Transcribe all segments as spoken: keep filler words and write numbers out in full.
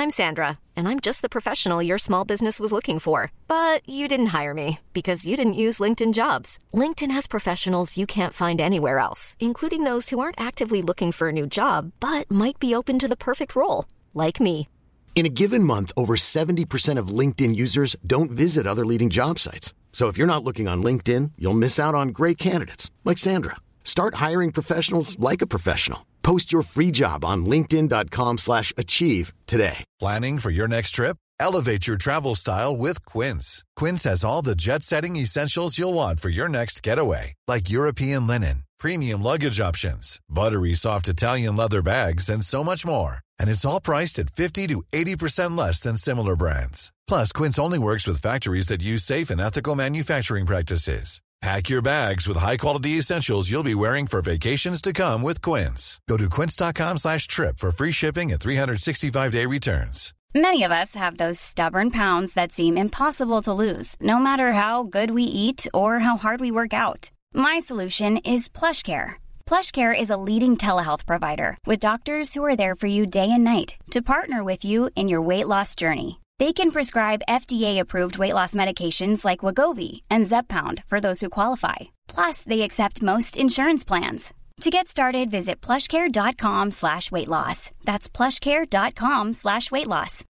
I'm Sandra, and I'm just the professional your small business was looking for. But you didn't hire me because you didn't use LinkedIn Jobs. LinkedIn has professionals you can't find anywhere else, including those who aren't actively looking for a new job, but might be open to the perfect role, like me. In a given month, over seventy percent of LinkedIn users don't visit other leading job sites. So if you're not looking on LinkedIn, you'll miss out on great candidates like Sandra. Start hiring professionals like a professional. Post your free job on linkedin dot com slash achieve today. Planning for your next trip? Elevate your travel style with Quince. Quince has all the jet-setting essentials you'll want for your next getaway, like European linen, premium luggage options, buttery soft Italian leather bags, and so much more. And it's all priced at fifty to eighty percent less than similar brands. Plus, Quince only works with factories that use safe and ethical manufacturing practices. Pack your bags with high-quality essentials you'll be wearing for vacations to come with Quince. Go to quince.com slash trip for free shipping and three sixty-five day returns. Many of us have those stubborn pounds that seem impossible to lose, no matter how good we eat or how hard we work out. My solution is PlushCare. PlushCare is a leading telehealth provider with doctors who are there for you day and night to partner with you in your weight loss journey. They can prescribe F D A-approved weight loss medications like Wegovy and Zepbound for those who qualify. Plus, they accept most insurance plans. To get started, visit plushcare.com slash weight loss. That's plushcare.com slash weight loss.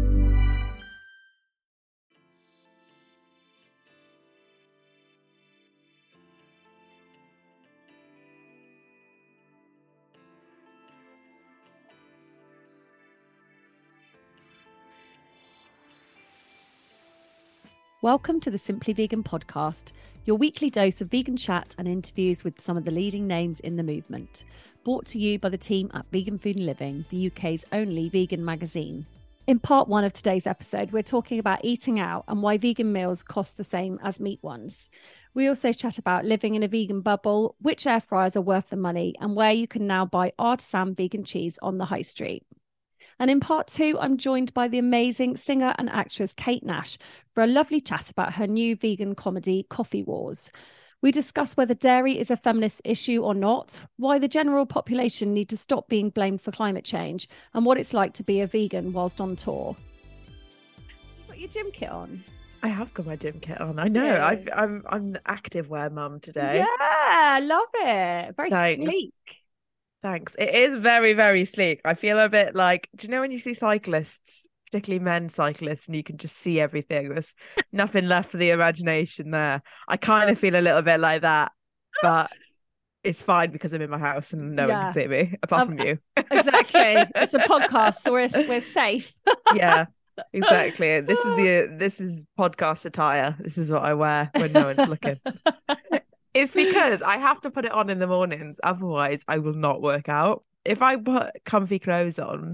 Welcome to the Simply Vegan podcast, your weekly dose of vegan chat and interviews with some of the leading names in the movement. Brought to you by the team at Vegan Food and Living, the U K's only vegan magazine. In part one of today's episode, we're talking about eating out and why vegan meals cost the same as meat ones. We also chat about living in a vegan bubble, which air fryers are worth the money, and where you can now buy artisan vegan cheese on the high street. And in part two, I'm joined by the amazing singer and actress Kate Nash for a lovely chat about her new vegan comedy, Coffee Wars. We discuss whether dairy is a feminist issue or not, why the general population need to stop being blamed for climate change, and what it's like to be a vegan whilst on tour. You've got your gym kit on. I have got my gym kit on. I know. Yeah. I've, I'm I'm the active wear mum today. Yeah, I love it. Very Thanks. sleek. Thanks. It is very, very sleek. I feel a bit like, do you know when you see cyclists, particularly men cyclists, and you can just see everything? There's nothing left for the imagination there. I kind of feel a little bit like that, but it's fine because I'm in my house and no Yeah. one can see me apart Um, from you. Exactly. It's a podcast, so we're, we're safe. Yeah, exactly. This is the this is podcast attire. This is what I wear when no one's looking. It's because I have to put it on in the mornings, otherwise I will not work out. If I put comfy clothes on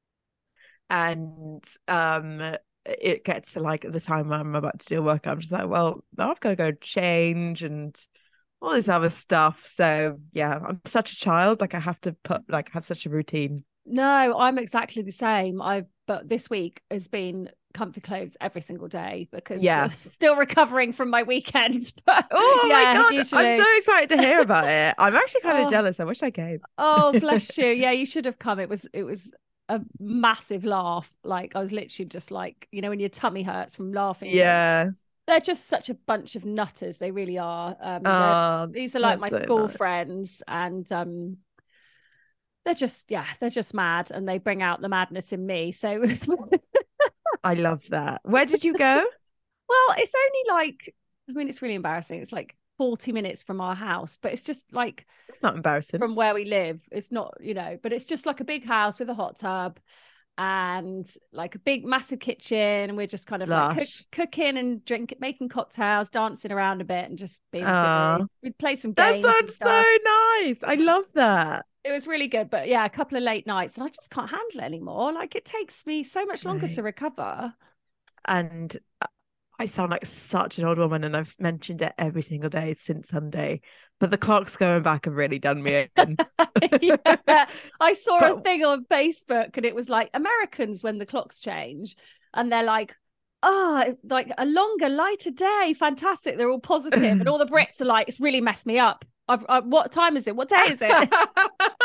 and um it gets to like the time I'm about to do a workout, I'm just like, well, now I've got to go change and all this other stuff. So yeah, I'm such a child. Like I have to put like have such a routine. No, I'm exactly the same. I've but this week has been comfy clothes every single day because Yeah. I'm still recovering from my weekend. But Oh yeah, my God, usually... I'm so excited to hear about it. I'm actually kind of Oh. jealous. I wish I came. Oh, bless you. Yeah, you should have come. It was it was a massive laugh. Like I was literally just like, you know, when your tummy hurts from laughing. Yeah. They're just such a bunch of nutters. They really are. Um, they're- Oh, these are like my that's so school nice. friends, and um, they're just yeah, they're just mad, and they bring out the madness in me. So it's I love that. Where did you go? well, it's only like I mean, it's really embarrassing. It's like forty minutes from our house, but it's just like It's not embarrassing. from where we live. It's not, you know, but it's just like a big house with a hot tub and like a big massive kitchen, and we're just kind of like cook, Lush. cooking and drink making cocktails, dancing around a bit and just being Aw. silly. We'd play some That games and sounds so stuff. nice. I love that. It was really good, but yeah, a couple of late nights and I just can't handle it anymore. Like it takes me so much longer Right. to recover. And I sound like such an old woman, and I've mentioned it every single day since Sunday. But the clocks going back have really done me in. Yeah. I saw a But- thing on Facebook and it was like Americans when the clocks change and they're like, oh, like a longer, lighter day. Fantastic. They're all positive. And all the Brits are like, it's really messed me up. I've, I, what time is it? What day is it?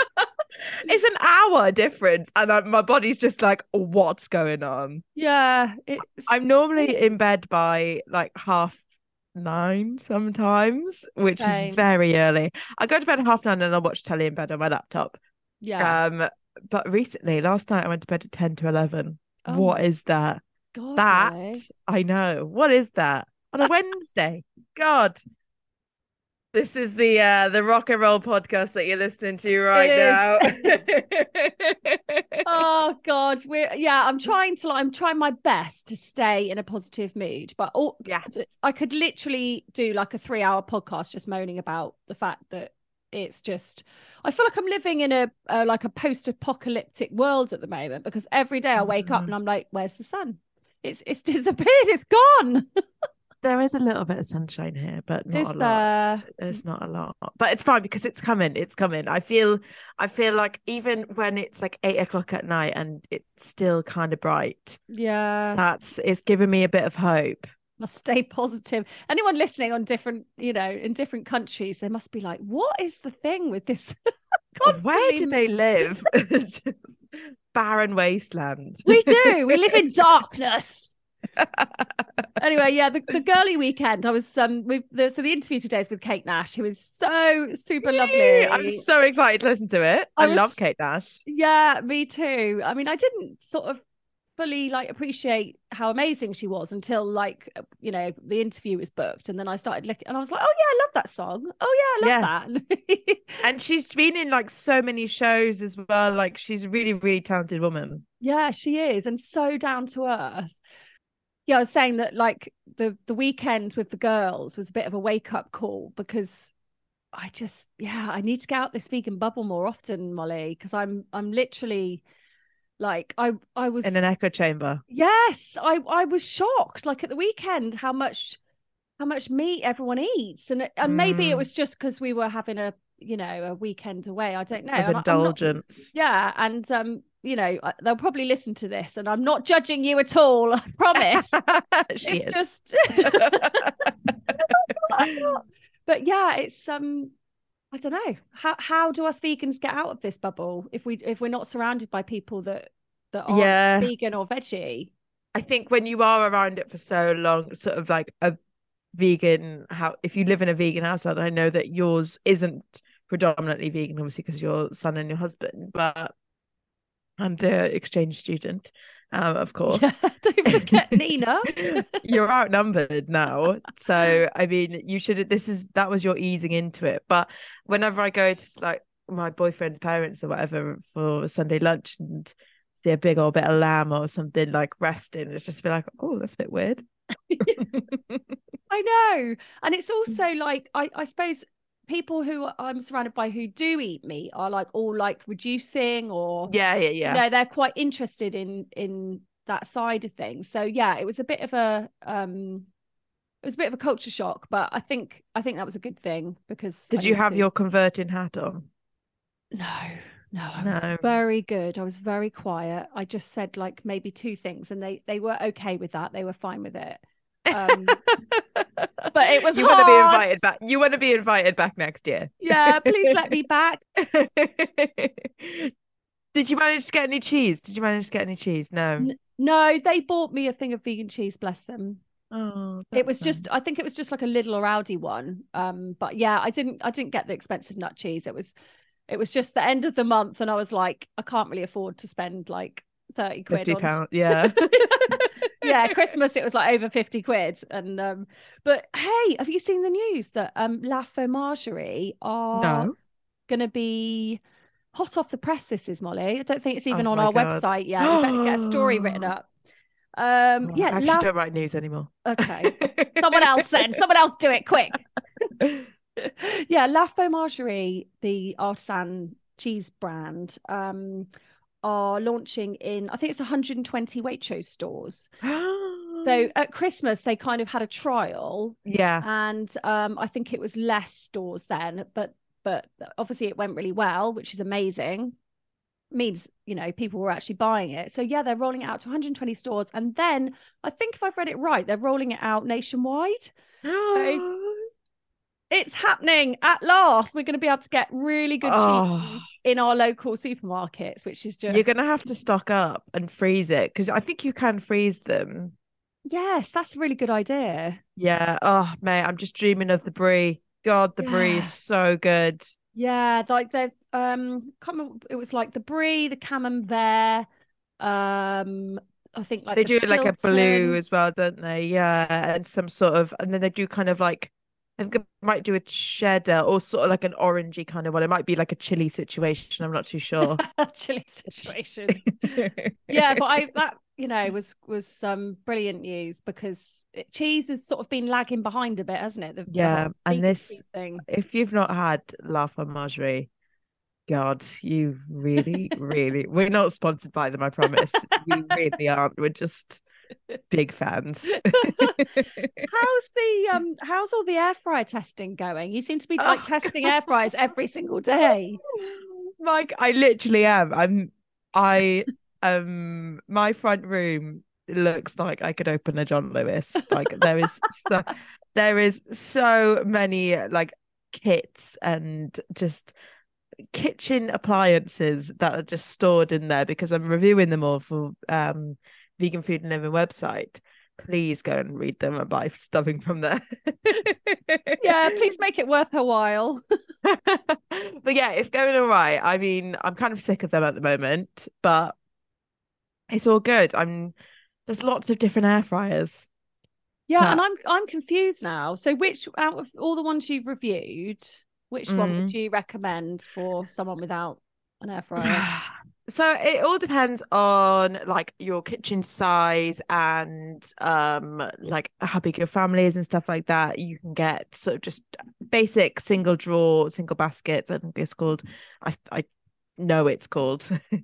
It's an hour difference, and I, my body's just like, what's going on? Yeah, it's... I'm normally in bed by like half nine sometimes, which Same. is very early. I go to bed at half nine and I watch telly in bed on my laptop. Yeah. Um, but recently, last night I went to bed at ten to eleven. Oh What my is that? God, That Molly. I know. What is that on a Wednesday? God. This is the uh the rock and roll podcast that you're listening to right It now. Oh God, we're yeah. I'm trying to. I'm trying my best to stay in a positive mood, but all, Yes. I could literally do like a three-hour podcast just moaning about the fact that it's just. I feel like I'm living in a, a like a post-apocalyptic world at the moment, because every day I wake up and I'm like, "Where's the sun? It's it's disappeared. It's gone." There is a little bit of sunshine here, but not Is a lot. there? There's not a lot, but it's fine because it's coming. It's coming. I feel, I feel like even when it's like eight o'clock at night and it's still kind of bright, Yeah. that's it's giving me a bit of hope. Must stay positive. Anyone listening on different, you know, in different countries, they must be like, "What is the thing with this?" God, where Constantly- do they live? Just barren wasteland. We do. We live in darkness. Anyway, yeah, the, the girly weekend. I was um, we the, so the interview today is with Kate Nash, who is so super lovely. I'm so excited to listen to it. I, I was- love Kate Nash. Yeah, me too. I mean, I didn't sort of fully like appreciate how amazing she was until like you know the interview was booked, and then I started looking, and I was like, oh yeah, I love that song. Oh yeah, I love that. And she's been in like so many shows as well. Like she's a really, really talented woman. Yeah, she is, and so down to earth. Yeah, I was saying that like the the weekend with the girls was a bit of a wake up call, because I just yeah I need to get out this vegan bubble more often, Molly, because I'm I'm literally like I I was in an echo chamber. Yes, I I was shocked like at the weekend how much how much meat everyone eats, and and maybe Mm. it was just because we were having a you know a weekend away. I don't know. Of And I- I'm not- indulgence. yeah, and um you know I- they'll probably listen to this, and I'm not judging you at all. I promise. She It's is. just but yeah, it's um I don't know. How how do us vegans get out of this bubble if we if we're not surrounded by people that that aren't Yeah. vegan or veggie? I think when you are around it for so long, sort of like a vegan, how if you live in a vegan household, I know that yours isn't predominantly vegan, obviously, because your son and your husband, but I'm the exchange student, um, of course. Yeah, don't forget Nina. You're outnumbered now. So, I mean, you should, this is, that was your easing into it. But whenever I go to like my boyfriend's parents or whatever for Sunday lunch and see a big old bit of lamb or something like resting, it's just a bit like, oh, that's a bit weird. I know. And it's also like, I, I suppose people who I'm surrounded by who do eat meat are like all like reducing or Yeah, yeah, yeah. you know, they're quite interested in in that side of things. So yeah, it was a bit of a um it was a bit of a culture shock, but I think I think that was a good thing because Did I you need have to- your converting hat on? No, no, I No. was very good. I was very quiet. I just said like maybe two things, and they they were okay with that. They were fine with it. Um, but it was you want to be hard. invited back. You want to be invited back next year. Yeah, please let me back. Did you manage to get any cheese? Did you manage to get any cheese? No. N- No, they bought me a thing of vegan cheese, bless them. Oh, It was that's just, nice. I think it was just like a little or Aldi one. Um, but yeah, I didn't, I didn't get the expensive nut cheese. It was, it was just the end of the month, and I was like, I can't really afford to spend like thirty quid fifty on. pounds. Yeah. Yeah, Christmas it was like over fifty quid. And um, but hey, have you seen the news that um La Fromagerie are No. gonna be hot off the press? This is Molly. I don't think it's even Oh on my our God. website yet. We better get a story written up. Um, Oh, yeah, I actually La... don't write news anymore. okay. Someone else then. Someone else do it quick. Yeah, La Fromagerie, the artisan cheese brand, um, are launching in, I think it's one hundred twenty Waitrose stores. So at Christmas, they kind of had a trial, yeah. and um, I think it was less stores then, but but obviously it went really well, which is amazing. Means, you know, people were actually buying it. So yeah, they're rolling it out to one hundred twenty stores, and then I think if I've read it right, they're rolling it out nationwide. It's happening at last. We're going to be able to get really good Oh. cheese in our local supermarkets, which is just You're gonna have to stock up and freeze it because I think you can freeze them. yes, that's a really good idea. Yeah. Oh, mate, I'm just dreaming of the brie. God, the brie Yeah. is so good. Yeah, like the um, can't remember, it was like the brie, the camembert, um, I think like They the do like a blue Stilton. as well, don't they? Yeah, and some sort of, and then they do kind of like, I think it might do a cheddar or sort of like an orangey kind of one. It might be like a chili situation. I'm not too sure. Chili situation. Yeah, but I that you know was was some brilliant news because it, cheese has sort of been lagging behind a bit, hasn't it? The, the Yeah, whole and vegan this, cheese thing. if you've not had La Fromagerie, God, you really, really, we're not sponsored by them, I promise. We really aren't. We're just big fans. How's the um how's all the air fryer testing going? You seem to be like Oh, testing air fryers every single day. Like I literally am. I'm I um my front room looks like I could open a John Lewis. Like there is so there is so many like kits and just kitchen appliances that are just stored in there because I'm reviewing them all for um Vegan Food and Living website. Please go and read them and buy stuffing from there. Yeah, please make it worth her while. But yeah, it's going all right. I mean, I'm kind of sick of them at the moment, but it's all good. I'm there's lots of different air fryers. Yeah, that and I'm I'm confused now. So which out of all the ones you've reviewed, which one would mm. you recommend for someone without an air fryer? So it all depends on like your kitchen size and um like how big your family is and stuff like that. You can get sort of just basic single drawer, single baskets. I think it's called. I I know it's called.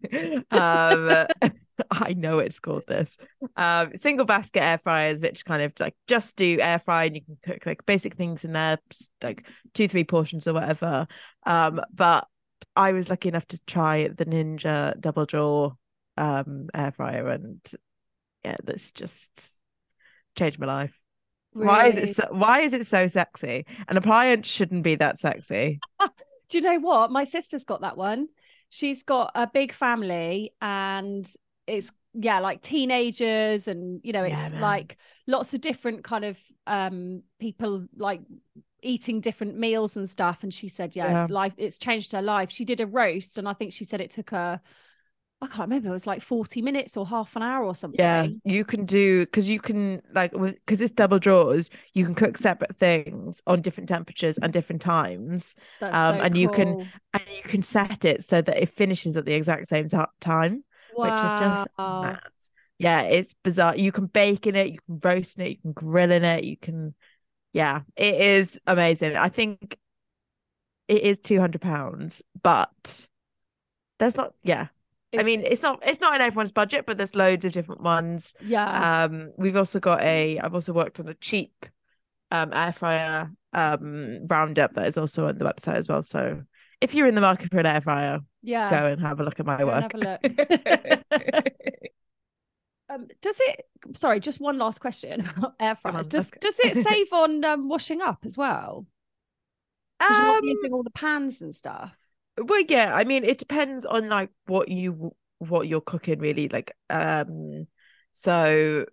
um I know it's called this. Um single basket air fryers, which kind of like just do air fry and you can cook like basic things in there, like two, three portions or whatever. Um, but I was lucky enough to try the Ninja double draw um air fryer and yeah, that's just changed my life. Why is it Really? so, why is it so sexy? An appliance shouldn't be that sexy. Do you know what? My sister's got that one. She's got a big family and it's yeah, like teenagers and you know, it's Yeah, man. like lots of different kind of um people like eating different meals and stuff. And she said, yeah, Yeah. it's life, it's changed her life. She did a roast and I think she said it took her, I can't remember, it was like forty minutes or half an hour or something. Yeah, you can do because you can like because it's double drawers, you can cook separate things on different temperatures and different times. That's Um, so and you can cool. and you can set it so that it finishes at the exact same ti- time, which is just Wow. mad. Yeah, it's bizarre. You can bake in it, you can roast in it, you can grill in it, you can. Yeah, it is amazing. I think it is two hundred pounds, but there's not. Yeah, I It's mean, it's not it's not in everyone's budget, but there's loads of different ones. yeah. Um, we've also got a I've also worked on a cheap um air fryer um roundup that is also on the website as well. So if you're in the market for an air fryer, Yeah. go and have a look at my Go and work. have a look. Um, does it? Sorry, just one last question about air Come fryers. on, Does let's go. does it save on um, washing up as well? Because you're not Um, using all the pans and stuff. well, yeah, I mean, it depends on like what you what you're cooking really. Like, um, so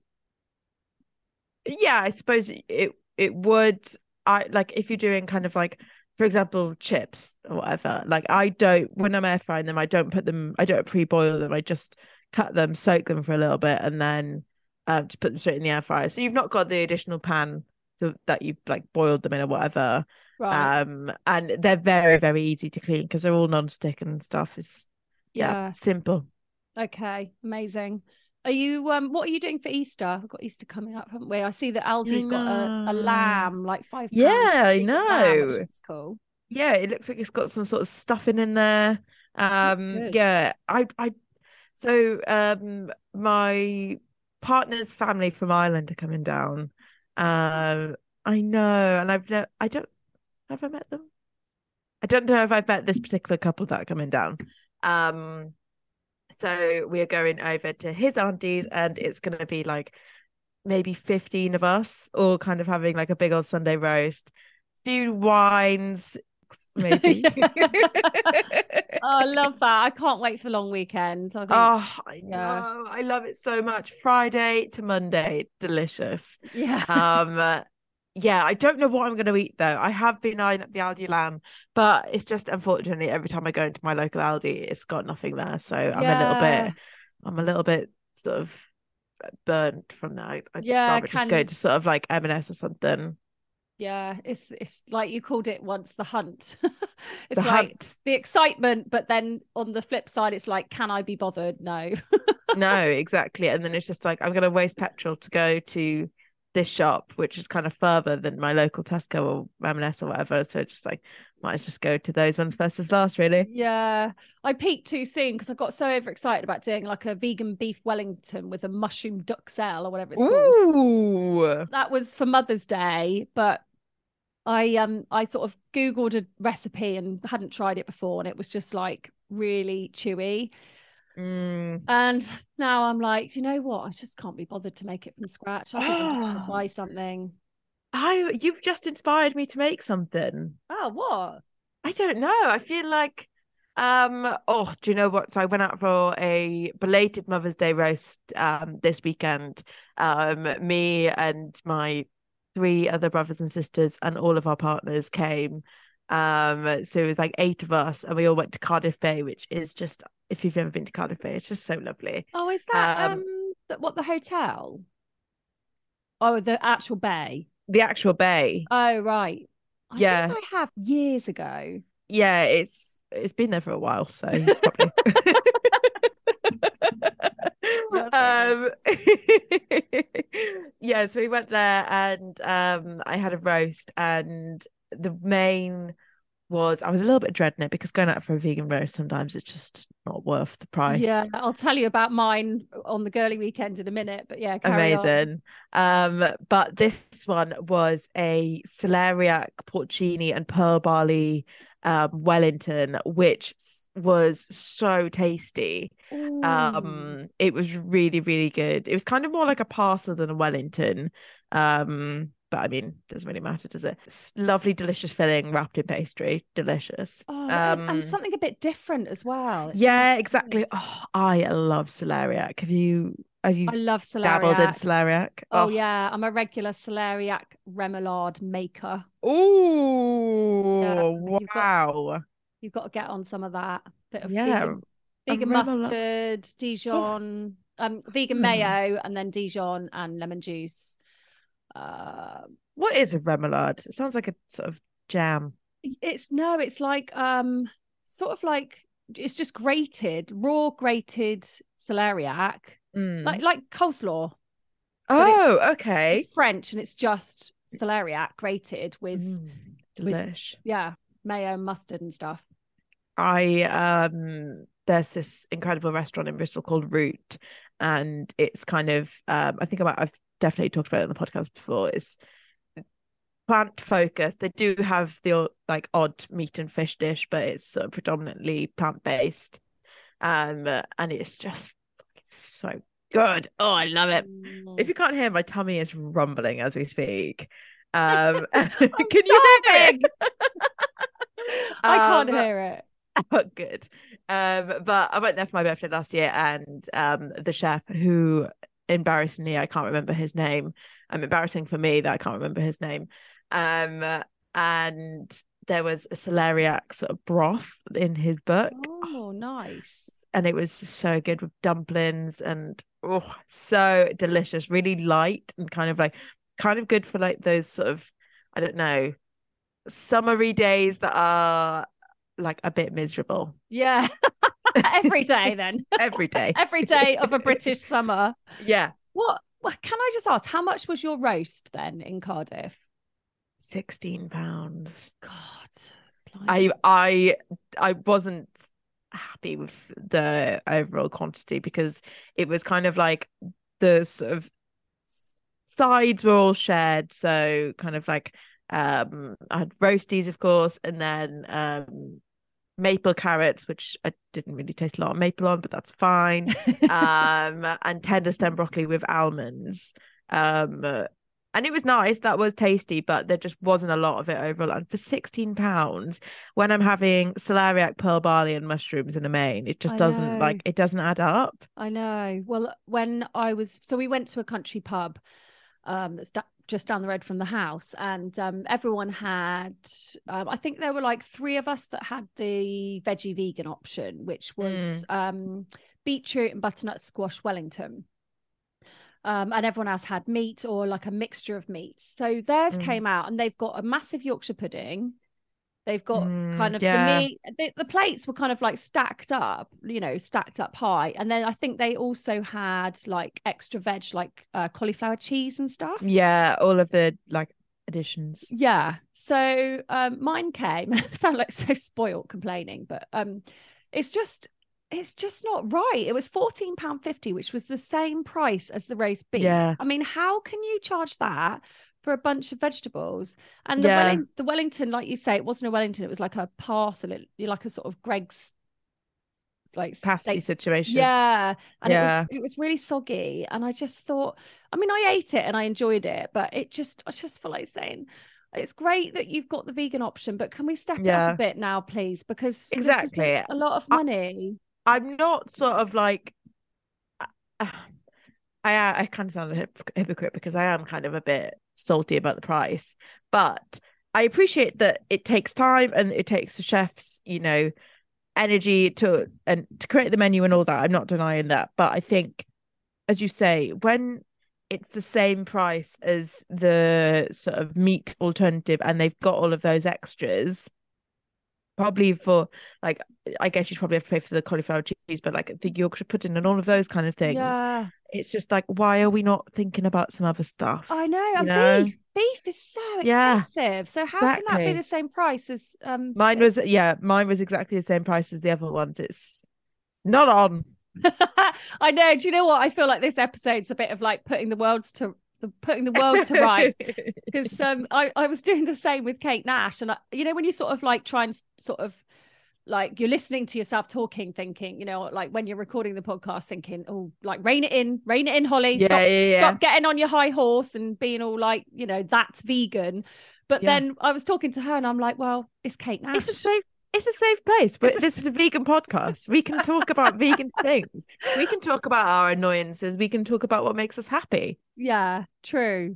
yeah, I suppose it it would. I like if you're doing kind of like, for example, chips or whatever. Like I don't when I'm air frying them, I don't put them, I don't pre-boil them. I just cut them, soak them for a little bit, and then um just put them straight in the air fryer. So you've not got the additional pan to, that you've like boiled them in or whatever. Right. Um, and they're very very easy to clean because they're all non-stick and stuff. It's yeah, Yeah. simple. Okay. Amazing. Are you um what are you doing for Easter? We've got Easter coming up, haven't we? I see that I Aldi's got a, a know. lamb, like five Yeah, pound I vegan lamb, which know. looks cool. Yeah, it looks like it's got some sort of stuffing in there. That's Um, good. yeah, I, I, so um, my partner's family from Ireland are coming down. Um, I know, and I've never, I don't, have I met them? I don't know if I've met this particular couple that are coming down. Um, so we are going over to his auntie's, and it's going to be like maybe fifteen of us, all kind of having like a big old Sunday roast. few wines, maybe. Oh, I love that. I can't wait for the long weekend. I think, oh, I yeah. know. I love it so much. Friday to Monday, delicious. Yeah. Um, yeah, I don't know what I'm going to eat though. I have been eyeing up the Aldi lamb, but it's just unfortunately every time I go into my local Aldi, it's got nothing there. So I'm a little Yeah. bit, I'm a little bit sort of burnt from that. I'd Yeah, rather just go can to sort of like M and S or something. yeah, it's it's like you called it once, the hunt. It's The like hunt. the excitement, but then on the flip side, it's like, can I be bothered? No. No, exactly. And then it's just like I'm going to waste petrol to go to this shop, which is kind of further than my local Tesco or M and S or whatever. So just like might as just go to those ones first as last, really. Yeah, I peaked too soon because I got so overexcited about doing like a vegan beef Wellington with a mushroom duxelle or whatever it's called. Ooh. That was for Mother's Day, but I um I sort of Googled a recipe and hadn't tried it before, and it was just like really chewy. Mm. And now I'm like, you know what? I just can't be bothered to make it from scratch. I think I'm just gonna Oh, buy something. I you've just inspired me to make something. Oh, what? I don't know. I feel like um oh, do you know what? So I went out for a belated Mother's Day roast um this weekend. Um me and my three other brothers and sisters and all of our partners came. Um so it was like eight of us and we all went to Cardiff Bay, which is just, if you've ever been to Cardiff Bay, it's just so lovely. Oh, is that Um um th- what, the hotel? Oh, the actual bay. the actual bay. Oh, right. I think Yeah. I have years ago. Yeah, it's it's been there for a while, so probably. um yeah, so we went there and um I had a roast, and the main was, I was a little bit dreading it because going out for a vegan roast sometimes it's just not worth the Yeah, price. I'll tell you about mine on the girly weekend in a minute, but yeah, carry on. Amazing. Um, but this one was a celeriac, porcini, and pearl barley um Wellington, which s- was so tasty. Ooh. Um, it was really, really good. It was kind of more like a parcel than a Wellington. Um, but I mean, doesn't really matter, does it? It's lovely, delicious filling wrapped in pastry. Delicious. Oh, it is, and Um, something a bit different as well. It sounds yeah, good. exactly. Oh, I love celeriac. Have you have you I love dabbled in celeriac. celeriac? Oh Oh, yeah, I'm a regular celeriac remoulade maker. Yeah, ooh, you've got wow. you've got to get on some of that. Bit of Yeah, vegan a vegan remoulade. mustard, Oh, Dijon, um, vegan hmm. mayo, and then Dijon and lemon juice. Uh, What is a remoulade? It sounds like a sort of jam. it's no, it's like um, sort of like it's just grated, raw grated celeriac, like Mm. like coleslaw, but it's Oh, it's okay. French and it's just celeriac grated with Mm, with delish. yeah, mayo and mustard and stuff. I um there's this incredible restaurant in Bristol called Root, and it's kind of um I think about I've definitely talked about it on the podcast before. It's plant focused. They do have the o- like odd meat and fish dish, but it's sort of predominantly plant based. Um, and it's just so good. Oh, I love it. If Mm. you can't hear, my tummy is rumbling as we speak. Um, I'm can you hear it? starving. I can't Um, hear it. Oh, good. Um, but I went there for my birthday last year, and um, the chef, who embarrassingly I can't remember his name. Um, embarrassing for me that I can't remember his name. Um, and there was a celeriac sort of broth in his book, Oh, nice. and it was so good with dumplings and oh, so delicious, really light and kind of like kind of good for like those sort of, I don't know, summery days that are like a bit miserable. Yeah. Every day then. Every day. Every day of a British summer. Yeah. What, what can I just ask? How much was your roast then in Cardiff? sixteen pounds. God, I blimey. I I wasn't happy with the overall quantity because it was kind of like the sort of s- sides were all shared. So kind of like um I had roasties, of course, and then um maple carrots, which I didn't really taste a lot of maple on, but that's fine. Um, and tender stem broccoli with almonds. Um, And it was nice, that was tasty, but there just wasn't a lot of it overall. And for sixteen pounds, when I'm having celeriac, pearl barley, and mushrooms in a main, it just I doesn't know. like it doesn't add up. I know. Well, when I was, so we went to a country pub um that's da- just down the road from the house, and um everyone had, um, I think there were like three of us that had the veggie vegan option, which was Mm. um beetroot and butternut squash Wellington. Um, and everyone else had meat or like a mixture of meats. So theirs Mm. came out, and they've got a massive Yorkshire pudding. They've got Mm, kind of yeah. the meat. The, the plates were kind of like stacked up, you know, stacked up high. And then I think they also had like extra veg, like uh, cauliflower cheese and stuff. Yeah, all of the like additions. Yeah. So um, mine came. I sound like so spoiled complaining, but um, it's just it's just not right. It was fourteen pounds fifty, which was the same price as the roast beef. Yeah. I mean, how can you charge that for a bunch of vegetables? And the Yeah. Welling, the Wellington, like you say, it wasn't a Wellington, it was like a parcel, it, like a sort of Greg's like Pasty steak. situation. Yeah. And Yeah. it was it was really soggy. And I just thought, I mean, I ate it and I enjoyed it, but it just I just feel like saying, it's great that you've got the vegan option, but can we step it Yeah. up a bit now, please? Because this is Exactly. a lot of I- money. I'm not sort of like uh, I I kind of sound a hip- hypocrite because I am kind of a bit salty about the price, but I appreciate that it takes time and it takes the chefs, you know, energy to and to create the menu and all that. I'm not denying that, but I think, as you say, when it's the same price as the sort of meat alternative and they've got all of those extras, probably for like, I guess you'd probably have to pay for the cauliflower cheese, but like the Yorkshire pudding and all of those kind of things. Yeah. It's just like, why are we not thinking about some other stuff? I know. You And know? beef. Beef is so Yeah, expensive. So how can that be exactly. the same price as um Mine was, yeah, mine was exactly the same price as the other ones. It's not on. I know. Do you know what? I feel like this episode's a bit of like putting the worlds to the putting the world to rights. Because um I, I was doing the same with Kate Nash. And I, you know, when you sort of like try and s- sort of like you're listening to yourself talking, thinking, you know, like when you're recording the podcast, thinking, oh, like rein it in, rein it in, Holly. Yeah, Stop, yeah, yeah. stop getting on your high horse and being all like, you know, that's vegan. But Yeah. then I was talking to her and I'm like, well, it's Kate Nash. It's a safe, it's a safe place. But this is a vegan podcast. We can talk about vegan things. We can talk about our annoyances. We can talk about what makes us happy. Yeah, true.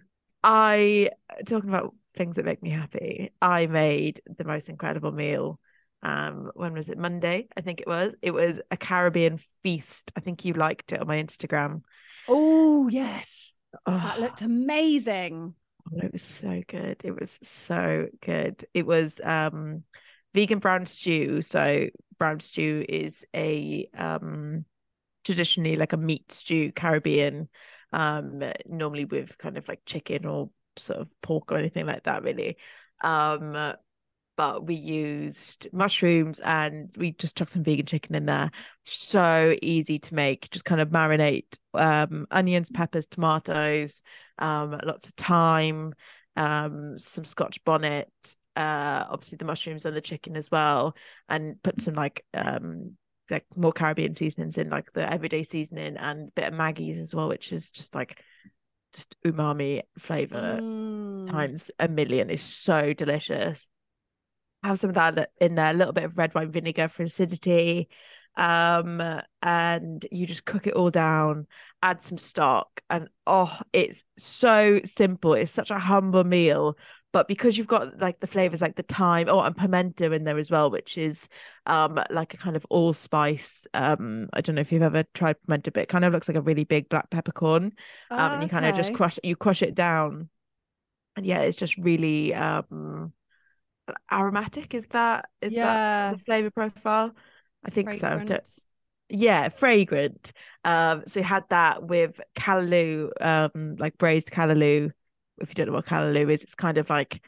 I talking about things that make me happy. I made the most incredible meal. Um, when was it? Monday, I think it was. It was a Caribbean feast. I think you liked it on my Instagram. Oh, yes. That Oh, looked amazing. it was so good. It was so good. It was um vegan brown stew. So brown stew is a um traditionally like a meat stew, Caribbean, um, normally with kind of like chicken or sort of pork or anything like that, really. Um, but we used mushrooms and we just chucked some vegan chicken in there. So easy to make. Just kind of marinate um, onions, peppers, tomatoes, um, lots of thyme, um, some Scotch bonnet, uh, obviously the mushrooms and the chicken as well, and put some like um like more Caribbean seasonings in, like the everyday seasoning and a bit of Maggie's as well, which is just like just umami flavor Mm. times a million. It's so delicious. Have some of that in there, a little bit of red wine vinegar for acidity, um, and you just cook it all down, add some stock, and oh, it's so simple. It's such a humble meal, but because you've got like the flavors like the thyme, oh, and pimento in there as well, which is um like a kind of allspice. Um, I don't know if you've ever tried pimento, but it kind of looks like a really big black peppercorn. Um, and you kind of just Okay. crush you crush it down, and yeah, it's just really um aromatic. Is that is that the Yes. flavor profile? I think so. I don't- Fragrant. Yeah, fragrant. Um, so you had that with callaloo, um, like braised callaloo. If you don't know what callaloo is, it's kind of like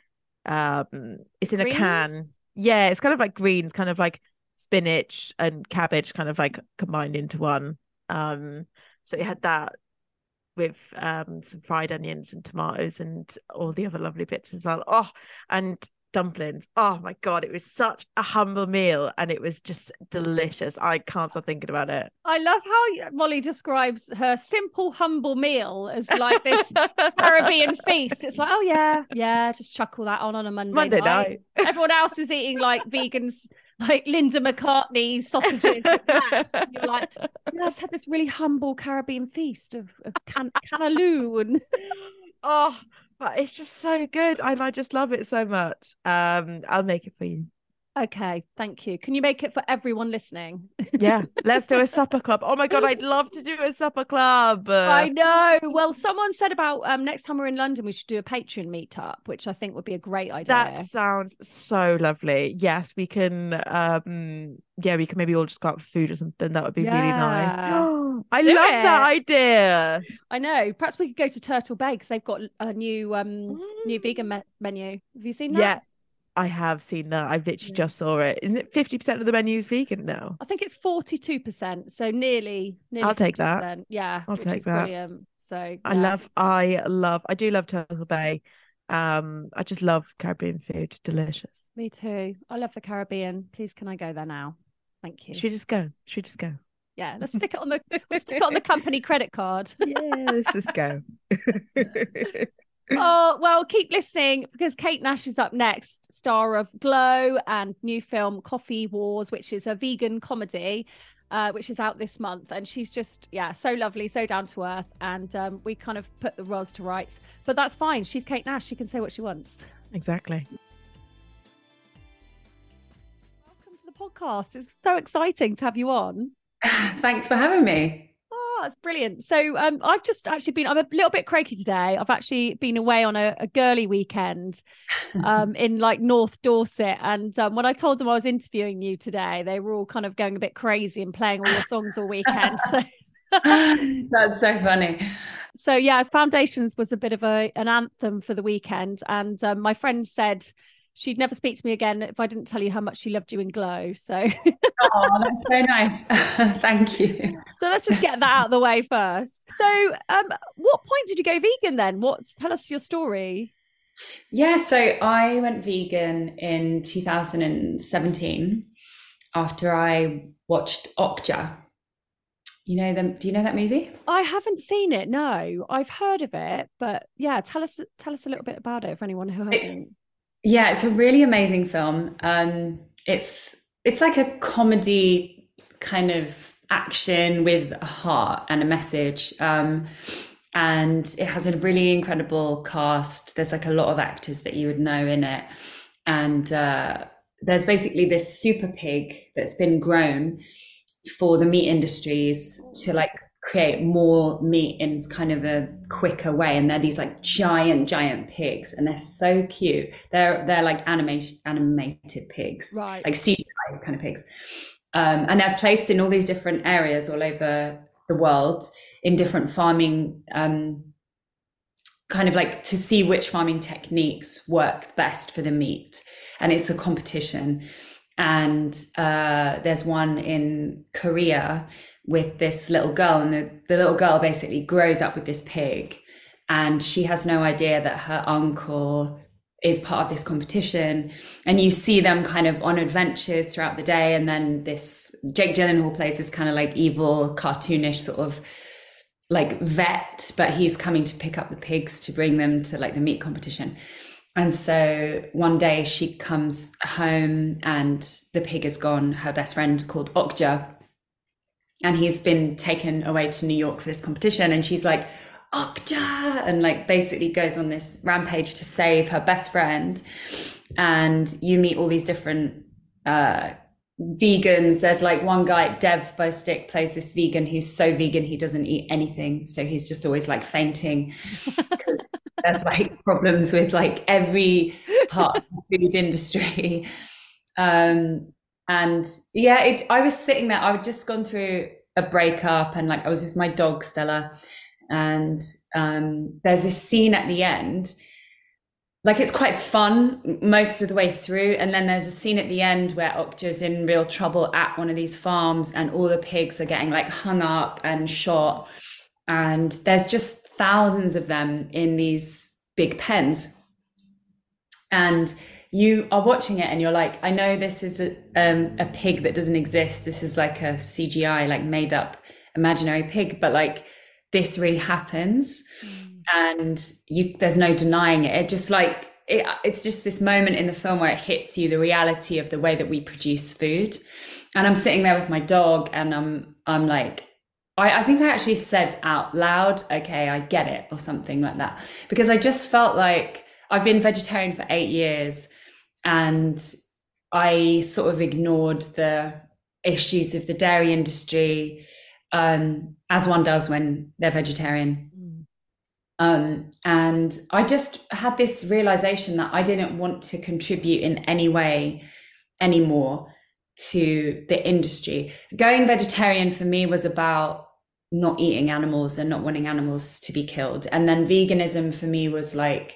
um it's in a Greens? can. Yeah, it's kind of like greens, kind of like spinach and cabbage kind of like combined into one. Um, so you had that with um some fried onions and tomatoes and all the other lovely bits as well. Oh, and dumplings. Oh my God, it was such a humble meal and it was just delicious. I can't stop thinking about it. I love how Molly describes her simple, humble meal as like this Caribbean feast. It's like, oh yeah, yeah, just chuckle that on on a Monday, Monday night. night. Everyone else is eating like vegans, like Linda McCartney sausages with mash. And you're like, yeah, I just had this really humble Caribbean feast of, of can- canaloo and oh, but it's just so good and I just love it so much. Um, I'll make it for you. Okay, thank you. Can you make it for everyone listening? Yeah, let's do a supper club. Oh my God, I'd love to do a supper club. Uh, I know. Well, someone said about um, next time we're in London, we should do a Patreon meetup, which I think would be a great idea. That sounds so lovely. Yes, we can. Um, yeah, we can maybe all just go out for food or something. That would be Yeah. really nice. I Do love it. that idea. I know. Perhaps we could go to Turtle Bay because they've got a new um Mm. new vegan me- menu. Have you seen that? Yeah, I have seen that. I've literally Yeah. just saw it. Isn't it fifty percent of the menu is vegan now? I think it's forty-two percent, so nearly. nearly I'll take that. fifty percent. Yeah, I'll which take is that. brilliant. So I yeah. love, I love, I do love Turtle Bay. Um, I just love Caribbean food. Delicious. Me too. I love the Caribbean. Please, can I go there now? Thank you. Should we just go? Should we just go? Yeah, let's stick it on the let's stick it on the company credit card. Yeah, let's just go. Oh, well, keep listening because Kate Nash is up next, star of Glow and new film Coffee Wars, which is a vegan comedy, uh, which is out this month. And she's just, yeah, so lovely, so down to earth. And um, we kind of put the roles to rights, but that's fine. She's Kate Nash. She can say what she wants. Exactly. Welcome to the podcast. It's so exciting to have you on. Thanks for having me. Oh, it's brilliant. So um, I've just actually been, I'm a little bit croaky today. I've actually been away on a, a girly weekend um, in like North Dorset. And um, when I told them I was interviewing you today, they were all kind of going a bit crazy and playing all your songs all weekend. So That's so funny. So yeah, Foundations was a bit of a an anthem for the weekend. And um, my friend said she'd never speak to me again if I didn't tell you how much she loved you in Glow. So Oh, that's so nice. Thank you. So let's just get that out of the way first. So, um, what point did you go vegan then? What's tell us your story? Yeah, so I went vegan in two thousand seventeen after I watched Okja. You know them? Do you know that movie? I haven't seen it. No, I've heard of it, but yeah, tell us tell us a little bit about it for anyone who hasn't. It's, yeah, it's a really amazing film. Um, it's it's like a comedy kind of action with a heart and a message. Um, and it has a really incredible cast. There's like a lot of actors that you would know in it. And uh, there's basically this super pig that's been grown for the meat industries to like create more meat in kind of a quicker way. And they're these like giant, giant pigs, and they're so cute. They're they're like animation animated pigs, Right. like C G I kind of pigs. Um, and they're placed in all these different areas all over the world in different farming, um, kind of like to see which farming techniques work best for the meat. And it's a competition. And uh, there's one in Korea with this little girl, and the, the little girl basically grows up with this pig, and she has no idea that her uncle is part of this competition. And you see them kind of on adventures throughout the day. And then this Jake Gyllenhaal plays this kind of like evil, cartoonish sort of like vet, but he's coming to pick up the pigs to bring them to like the meat competition. And so one day she comes home and the pig is gone, her best friend called Okja, and he's been taken away to New York for this competition. And she's like, Okja, and like basically goes on this rampage to save her best friend. And you meet all these different uh, vegans. There's like one guy, Dev Bostick, plays this vegan who's so vegan he doesn't eat anything. So he's just always like fainting because there's like problems with like every part of the food industry. Um, and yeah, it, I was sitting there, I had just gone through a breakup, and like I was with my dog Stella, and um, there's this scene at the end, like it's quite fun most of the way through. And then there's a scene at the end where Okja's in real trouble at one of these farms, and all the pigs are getting like hung up and shot. And there's just thousands of them in these big pens. And you are watching it and you're like, I know this is a, um, a pig that doesn't exist. This is like a C G I, like made up imaginary pig, but like this really happens. Mm. And you, there's no denying it. It just like, it, it's just this moment in the film where it hits you, the reality of the way that we produce food. And I'm sitting there with my dog and I'm, I'm like, I, I think I actually said out loud, okay, I get it, or something like that. Because I just felt like I've been vegetarian for eight years and I sort of ignored the issues of the dairy industry, um, as one does when they're vegetarian. Um, and I just had this realization that I didn't want to contribute in any way anymore to the industry. Going vegetarian for me was about not eating animals and not wanting animals to be killed. And then veganism for me was like,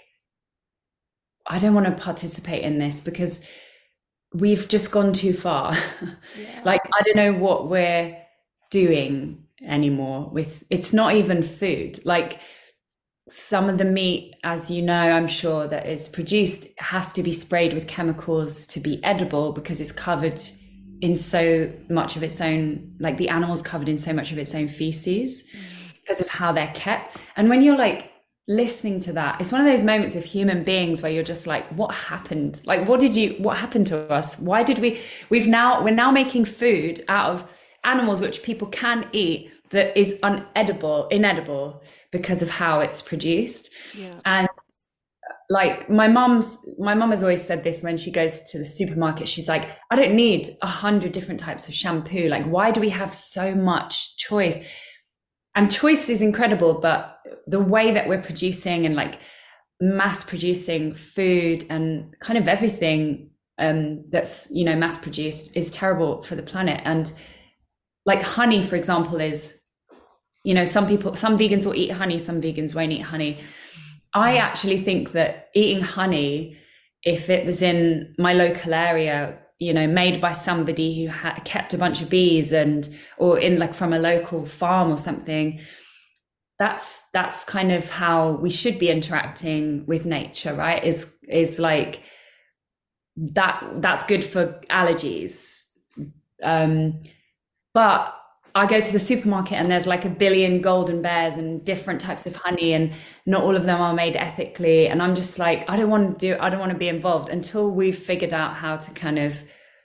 I don't want to participate in this because we've just gone too far. Yeah. Like, I don't know what we're doing anymore with, it's not even food. Like, some of the meat, as you know, I'm sure, that is produced has to be sprayed with chemicals to be edible because it's covered in so much of its own, like the animal's covered in so much of its own feces mm. because of how they're kept. And when you're like listening to that, it's one of those moments with human beings where you're just like, what happened? Like, what did you, what happened to us? Why did we, we've now, we're now making food out of animals which people can eat that is unedible, inedible because of how it's produced. Yeah. And like my mom's, my mom has always said this when she goes to the supermarket, she's like, I don't need a hundred different types of shampoo. Like, why do we have so much choice? And choice is incredible, but the way that we're producing and like mass producing food and kind of everything um, that's, you know, mass produced is terrible for the planet. And like honey, for example, is, you know, some people, some vegans will eat honey, some vegans won't eat honey. I actually think that eating honey, if it was in my local area, you know, made by somebody who had kept a bunch of bees and, or in like from a local farm or something, that's, that's kind of how we should be interacting with nature, right? Is, is like that, that's good for allergies. Um, but I go to the supermarket and there's like a billion golden bears and different types of honey and not all of them are made ethically. And I'm just like, I don't want to do, I don't want to be involved until we've figured out how to kind of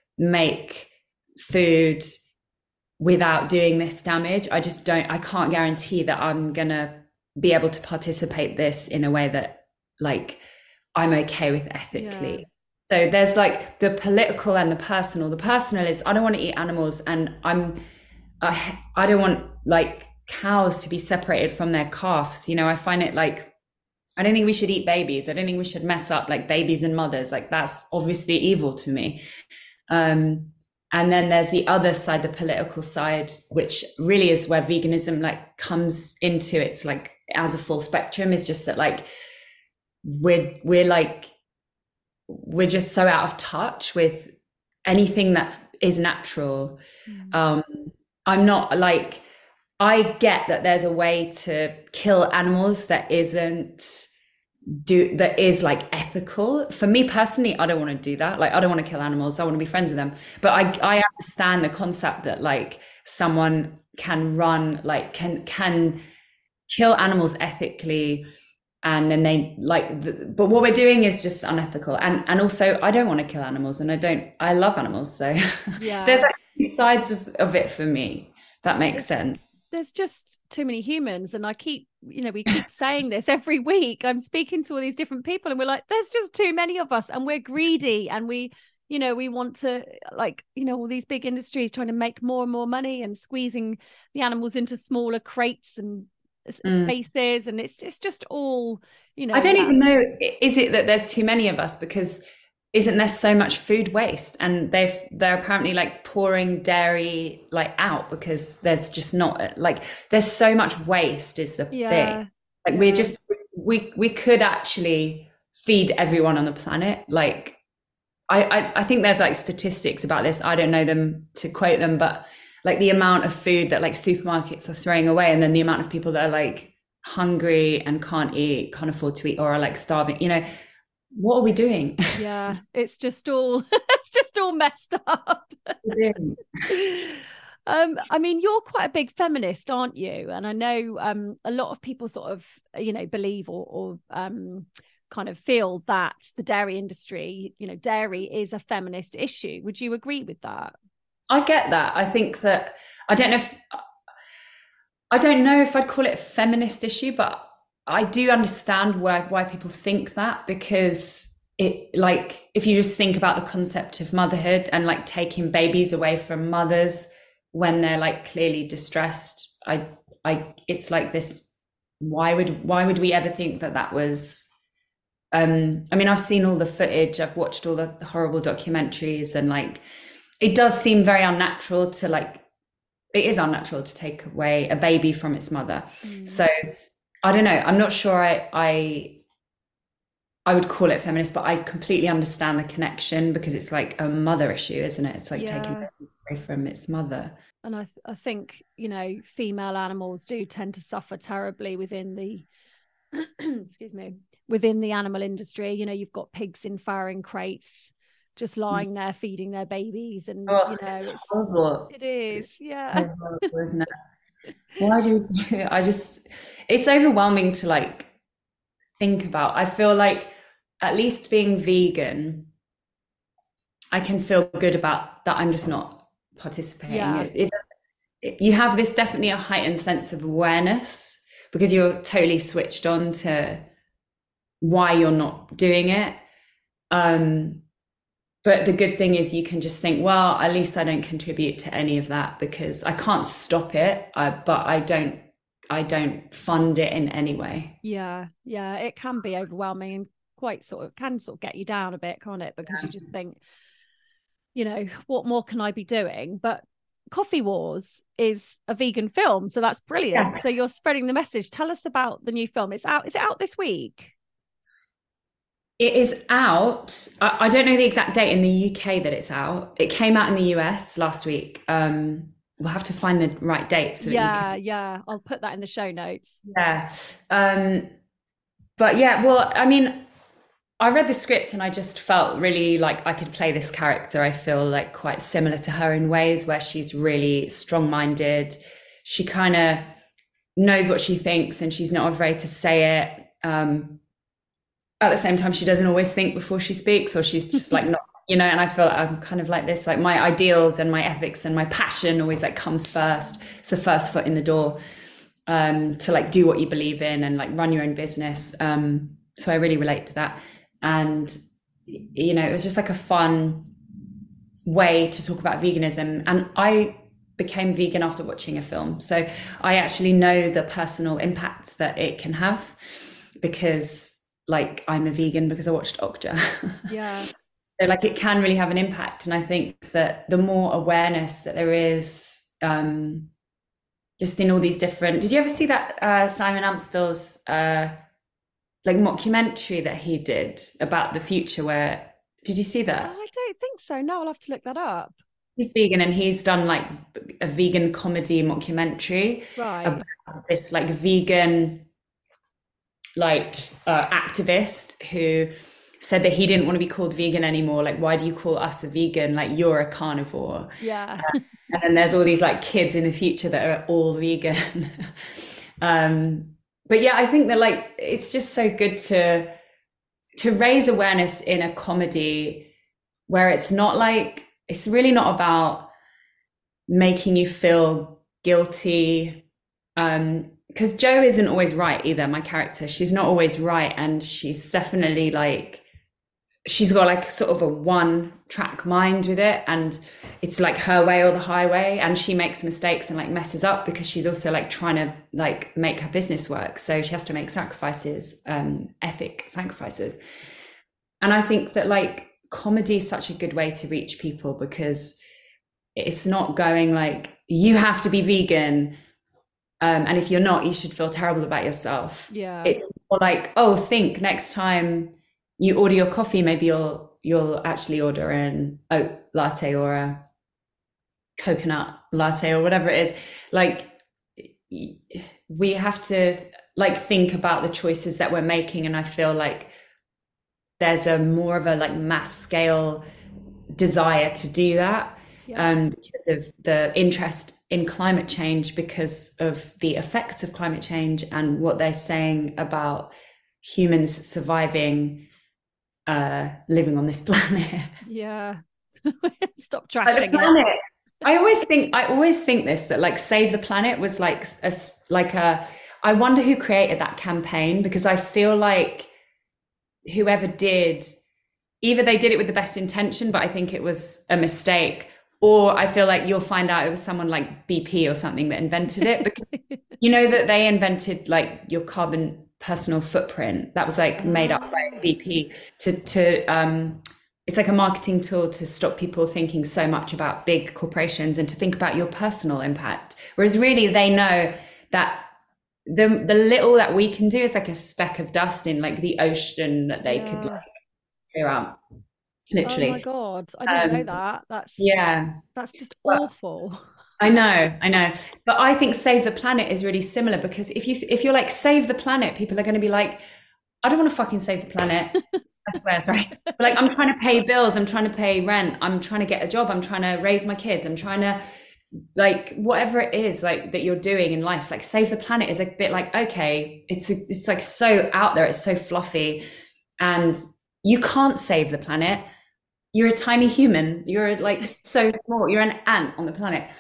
make food without doing this damage. I just don't, I can't guarantee that I'm going to be able to participate this in a way that like I'm okay with ethically. Yeah. So there's like the political and the personal. The personal is I don't want to eat animals and I'm, I, I don't want like cows to be separated from their calves. You know, I find it like, I don't think we should eat babies. I don't think we should mess up like babies and mothers. Like that's obviously evil to me. Um, and then there's the other side, the political side, which really is where veganism like comes into its like as a full spectrum, is just that like we're, we're like, we're just so out of touch with anything that is natural. Mm. Um, I'm not like, I get that there's a way to kill animals that isn't do that is like ethical. For me personally, I don't want to do that. Like, I don't want to kill animals. I want to be friends with them. But I, I understand the concept that like someone can run, like can, can kill animals ethically. And then they like, the, but what we're doing is just unethical. And, and also I don't want to kill animals and I don't, I love animals. So yeah. There's like two sides of, of it for me. That makes sense. There's just too many humans. And I keep, you know, we keep saying this every week. I'm speaking to all these different people and we're like, there's just too many of us and we're greedy and we, you know, we want to like, you know, all these big industries trying to make more and more money and squeezing the animals into smaller crates and Mm. spaces, and it's it's just all, you know. I don't that. even know, is it that there's too many of us, because isn't there so much food waste, and they've they're apparently like pouring dairy like out because there's just not like there's so much waste is the yeah. thing. Like yeah. we're just we we could actually feed everyone on the planet. Like I, I I think there's like statistics about this. I don't know them to quote them, but like the amount of food that like supermarkets are throwing away, and then the amount of people that are like hungry and can't eat, can't afford to eat, or are like starving, you know, what are we doing? Yeah, it's just all it's just all messed up. um, I mean, you're quite a big feminist, aren't you? And I know um, a lot of people sort of, you know, believe or, or um, kind of feel that the dairy industry, you know, dairy is a feminist issue. Would you agree with that? I get that. I think that I don't know if I don't know if I'd call it a feminist issue, but I do understand why why people think that, because it, like, if you just think about the concept of motherhood and like taking babies away from mothers when they're like clearly distressed, I I it's like this, why would why would we ever think that that was um I mean, I've seen all the footage, I've watched all the horrible documentaries, and like it does seem very unnatural to like it is unnatural to take away a baby from its mother. Mm. So I don't know. I'm not sure I, I I would call it feminist, but I completely understand the connection, because it's like a mother issue, isn't it? It's like yeah. taking baby away from its mother. And I, th- I think, you know, female animals do tend to suffer terribly within the, excuse me, within the animal industry. You know, you've got pigs in farrowing crates, just lying there feeding their babies, and oh, you know, it's horrible. It is, it's yeah. So horrible, isn't it? Why do we do it? I just, it's overwhelming to like think about. I feel like at least being vegan, I can feel good about that. I'm just not participating. Yeah. It, it, it you have this definitely a heightened sense of awareness, because you're totally switched on to why you're not doing it. Um, But the good thing is you can just think, well, at least I don't contribute to any of that, because I can't stop it, I, but I don't, I don't fund it in any way. Yeah, yeah, it can be overwhelming and quite sort of can sort of get you down a bit, can't it? Because yeah. you just think, you know, what more can I be doing? But Coffee Wars is a vegan film, so that's brilliant. Yeah. So you're spreading the message. Tell us about the new film. It's out. Is it out this week? It is out. I, I don't know the exact date in the U K that it's out. It came out in the U S last week. Um, we'll have to find the right date. So yeah, that you can... yeah. I'll put that in the show notes. Yeah. Um, but yeah, well, I mean, I read the script and I just felt really like I could play this character. I feel like quite similar to her in ways where she's really strong-minded. She kind of knows what she thinks and she's not afraid to say it. Um, at the same time, she doesn't always think before she speaks, or she's just like not, you know, and I feel like I'm kind of like this, like my ideals and my ethics and my passion always like comes first. It's the first foot in the door um, to like do what you believe in and like run your own business. Um, so I really relate to that. And, you know, it was just like a fun way to talk about veganism. And I became vegan after watching a film. So I actually know the personal impact that it can have, because like I'm a vegan because I watched Okja. Yeah. So like it can really have an impact. And I think that the more awareness that there is um, just in all these different, did you ever see that uh, Simon Amstell's uh, like mockumentary that he did about the future where, did you see that? Oh, I don't think so. No, I'll have to look that up. He's vegan and he's done like a vegan comedy mockumentary right. about this like vegan like uh, activist who said that he didn't want to be called vegan anymore. Like, why do you call us a vegan? Like, you're a carnivore. Yeah. Uh, and then there's all these like kids in the future that are all vegan. um, but yeah, I think that like, it's just so good to, to raise awareness in a comedy where it's not like, it's really not about making you feel guilty. Um, because Jo isn't always right either, my character. She's not always right. And she's definitely like, she's got like sort of a one track mind with it. And it's like her way or the highway. And she makes mistakes and like messes up because she's also like trying to like make her business work. So she has to make sacrifices, um, ethic sacrifices. And I think that like comedy is such a good way to reach people, because it's not going like, you have to be vegan. Um, and if you're not, you should feel terrible about yourself. Yeah. It's more like, oh, think next time you order your coffee, maybe you'll you'll actually order an oat latte or a coconut latte or whatever it is. Like, we have to like think about the choices that we're making. And I feel like there's a more of a like mass scale desire to do that. Yeah. Um, because of the interest in climate change, because of the effects of climate change and what they're saying about humans surviving, uh, living on this planet. Yeah. Stop trashing planet. I always think, I always think this, that like Save the Planet was like a, like a, I wonder who created that campaign, because I feel like whoever did, either they did it with the best intention, but I think it was a mistake, or I feel like you'll find out it was someone like B P or something that invented it, because you know that they invented like your carbon personal footprint. That was like made up by B P to, to um, it's like a marketing tool to stop people thinking so much about big corporations and to think about your personal impact. Whereas really they know that the the little that we can do is like a speck of dust in like the ocean that they yeah. could like clear out. Literally. Oh my God, I didn't um, know that. That's yeah, that's just awful. I know, I know. But I think Save the Planet is really similar, because if you if you're like save the planet, people are going to be like, I don't want to fucking save the planet. I swear, sorry. But like, I'm trying to pay bills, I'm trying to pay rent, I'm trying to get a job, I'm trying to raise my kids, I'm trying to like whatever it is like that you're doing in life. Like Save the Planet is a bit like, okay, it's a, it's like so out there, it's so fluffy, and you can't save the planet. You're a tiny human. You're like so small. You're an ant on the planet.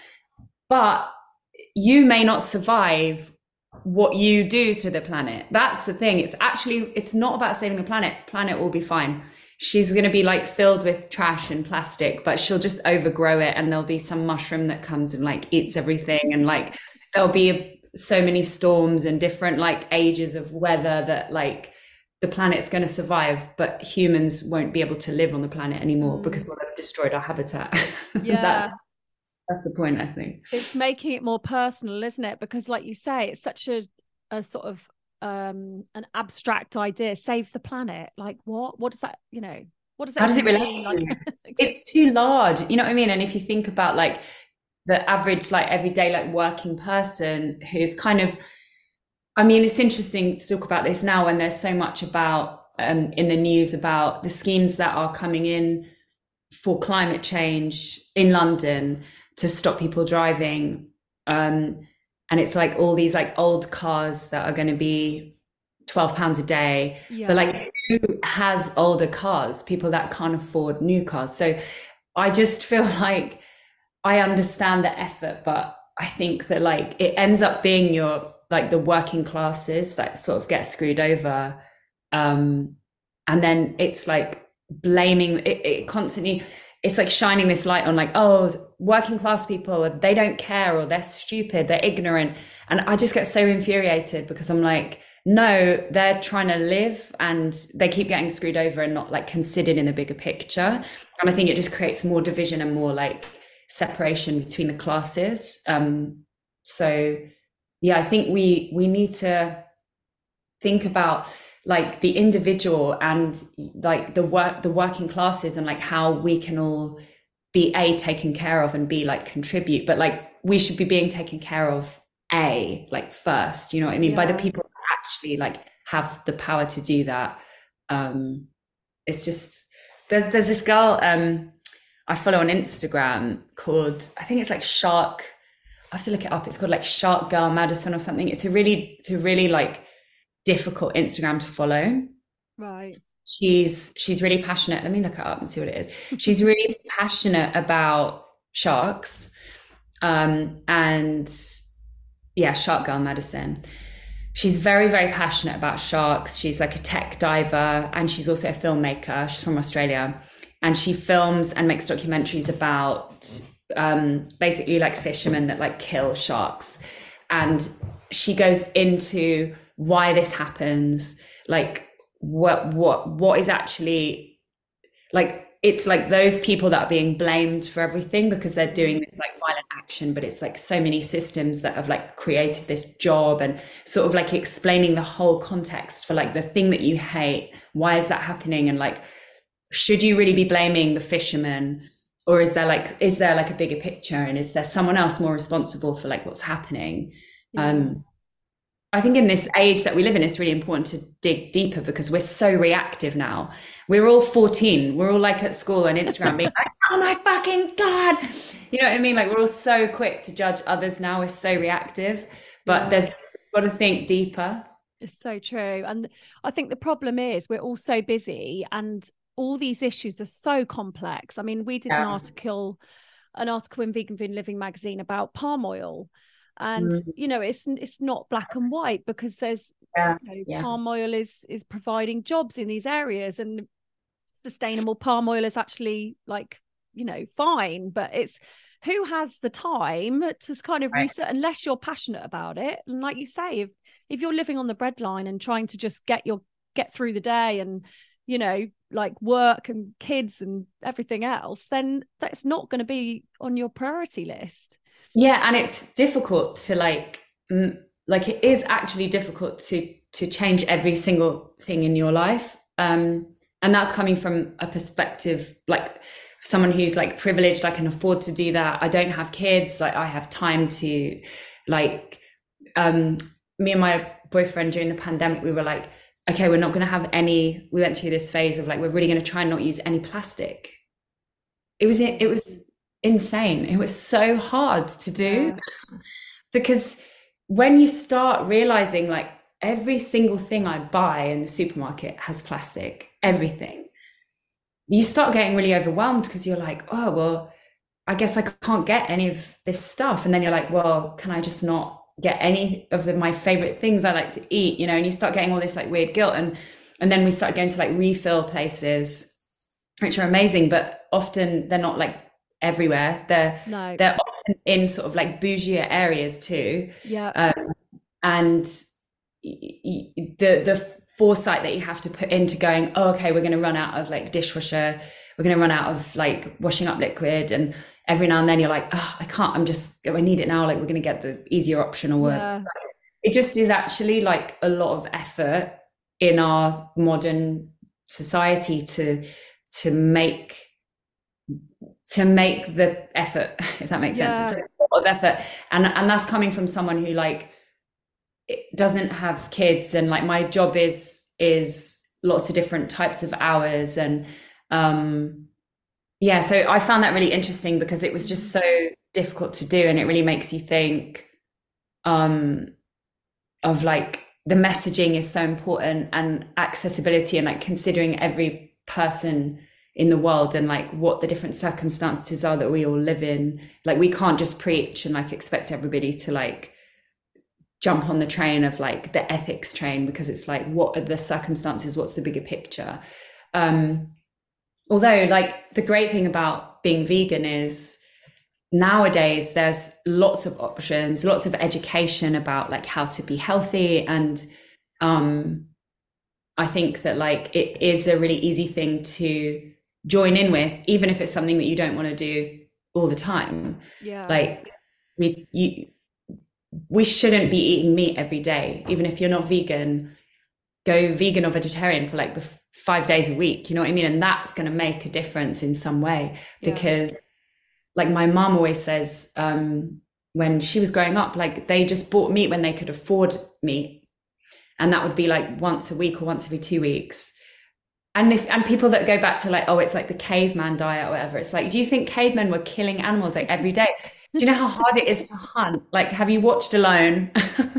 But you may not survive what you do to the planet. That's the thing. It's actually, it's not about saving the planet. Planet will be fine. She's going to be like filled with trash and plastic, but she'll just overgrow it, and there'll be some mushroom that comes and like eats everything. And like there'll be so many storms and different like ages of weather that like the planet's going to survive, but humans won't be able to live on the planet anymore mm. because we'll have destroyed our habitat. Yeah. that's that's the point, I think. It's making it more personal, isn't it? Because like you say, it's such a, a sort of um an abstract idea. Save the planet. Like what? What does that, you know, what does that How does it mean? relate to like, you? It's too large. You know what I mean? And if you think about like the average, like everyday, like working person who's kind of, I mean, it's interesting to talk about this now when there's so much about um, in the news about the schemes that are coming in for climate change in London to stop people driving. Um, and it's like all these like old cars that are going to be twelve pounds a day. Yeah. But like who has older cars? People that can't afford new cars. So I just feel like I understand the effort, but I think that like it ends up being your like the working classes that sort of get screwed over. Um, and then it's like blaming it, it constantly, it's like shining this light on like, oh, working class people, they don't care, or they're stupid, they're ignorant. And I just get so infuriated because I'm like, no, they're trying to live and they keep getting screwed over and not like considered in the bigger picture. And I think it just creates more division and more like separation between the classes. Um, so yeah, I think we we need to think about like the individual and like the work the working classes and like how we can all be A, taken care of, and B, like contribute. But like we should be being taken care of A, like first, you know what I mean? Yeah. By the people who actually like have the power to do that. Um, it's just there's there's this girl um I follow on Instagram called, I think it's like Shark. I have to look it up. It's called like Shark Girl Madison or something. It's a really, it's a really like difficult Instagram to follow. Right. She's, she's really passionate. Let me look it up and see what it is. She's really passionate about sharks. Um, and yeah, Shark Girl Madison. She's very, very passionate about sharks. She's like a tech diver, and she's also a filmmaker. She's from Australia, and she films and makes documentaries about um basically like fishermen that like kill sharks. And she goes into why this happens, like what what what is actually like, it's like those people that are being blamed for everything because they're doing this like violent action, but it's like so many systems that have like created this job, and sort of like explaining the whole context for like the thing that you hate, why is that happening, and like should you really be blaming the fishermen? Or is there like, is there like a bigger picture, and is there someone else more responsible for like what's happening? Yeah. Um, I think in this age that we live in, it's really important to dig deeper because we're so reactive now. We're all fourteen. We're all like at school and Instagram being like, oh my fucking God. You know what I mean? Like we're all so quick to judge others now. We're so reactive, but yeah. there's got to think deeper. It's so true. And I think the problem is we're all so busy and all these issues are so complex. I mean, we did yeah. an article, an article in Vegan Food and Living magazine about palm oil. And, mm. you know, it's it's not black and white because there's, yeah. you know, yeah. palm oil is is providing jobs in these areas, and sustainable palm oil is actually like, you know, fine. But it's who has the time to kind of right. research, unless you're passionate about it. And like you say, if, if you're living on the breadline and trying to just get your get through the day and, you know, like work and kids and everything else, then that's not going to be on your priority list. Yeah, and it's difficult to like, like it is actually difficult to to change every single thing in your life, um, and that's coming from a perspective like someone who's like privileged. I can afford to do that. I don't have kids. Like I have time to, like, um, me and my boyfriend during the pandemic, we were like, okay, we're not going to have any. We went through this phase of like we're really going to try and not use any plastic. It was it was. insane. It was so hard to do yeah. because when you start realizing like every single thing I buy in the supermarket has plastic, everything, you start getting really overwhelmed because you're like, oh, well, I guess I can't get any of this stuff. And then you're like, well, can I just not get any of the, my favorite things I like to eat, you know? And you start getting all this like weird guilt. And, and then we start going to like refill places, which are amazing, but often they're not like everywhere. They're no. they're often in sort of like bougier areas too. Yeah. Um, and y- y- the the foresight that you have to put into going, oh, okay, we're going to run out of like dishwasher, we're going to run out of like washing up liquid, and every now and then you're like, oh, I can't, I'm just, I need it now. Like we're going to get the easier option or whatever. Yeah. It just is actually like a lot of effort in our modern society to to make. to make the effort, if that makes yeah. sense. It's a lot of effort. And, and that's coming from someone who like doesn't have kids, and like my job is, is lots of different types of hours. And um, yeah, so I found that really interesting because it was just so difficult to do. And it really makes you think um, of like the messaging is so important, and accessibility, and like considering every person in the world and like what the different circumstances are that we all live in. Like we can't just preach and like expect everybody to like jump on the train of like the ethics train, because it's like, what are the circumstances? What's the bigger picture? Um, although like the great thing about being vegan is nowadays there's lots of options, lots of education about like how to be healthy. And um, I think that like it is a really easy thing to join in with, even if it's something that you don't want to do all the time. Yeah. Like we you we shouldn't be eating meat every day. Even if you're not vegan, go vegan or vegetarian for like the f- five days a week, you know what I mean? And that's going to make a difference in some way. Because yeah. like my mom always says, um when she was growing up, like they just bought meat when they could afford meat, and that would be like once a week or once every two weeks. And if and people that go back to like, oh, it's like the caveman diet or whatever. It's like, do you think cavemen were killing animals like every day? Do you know how hard it is to hunt? Like, have you watched Alone?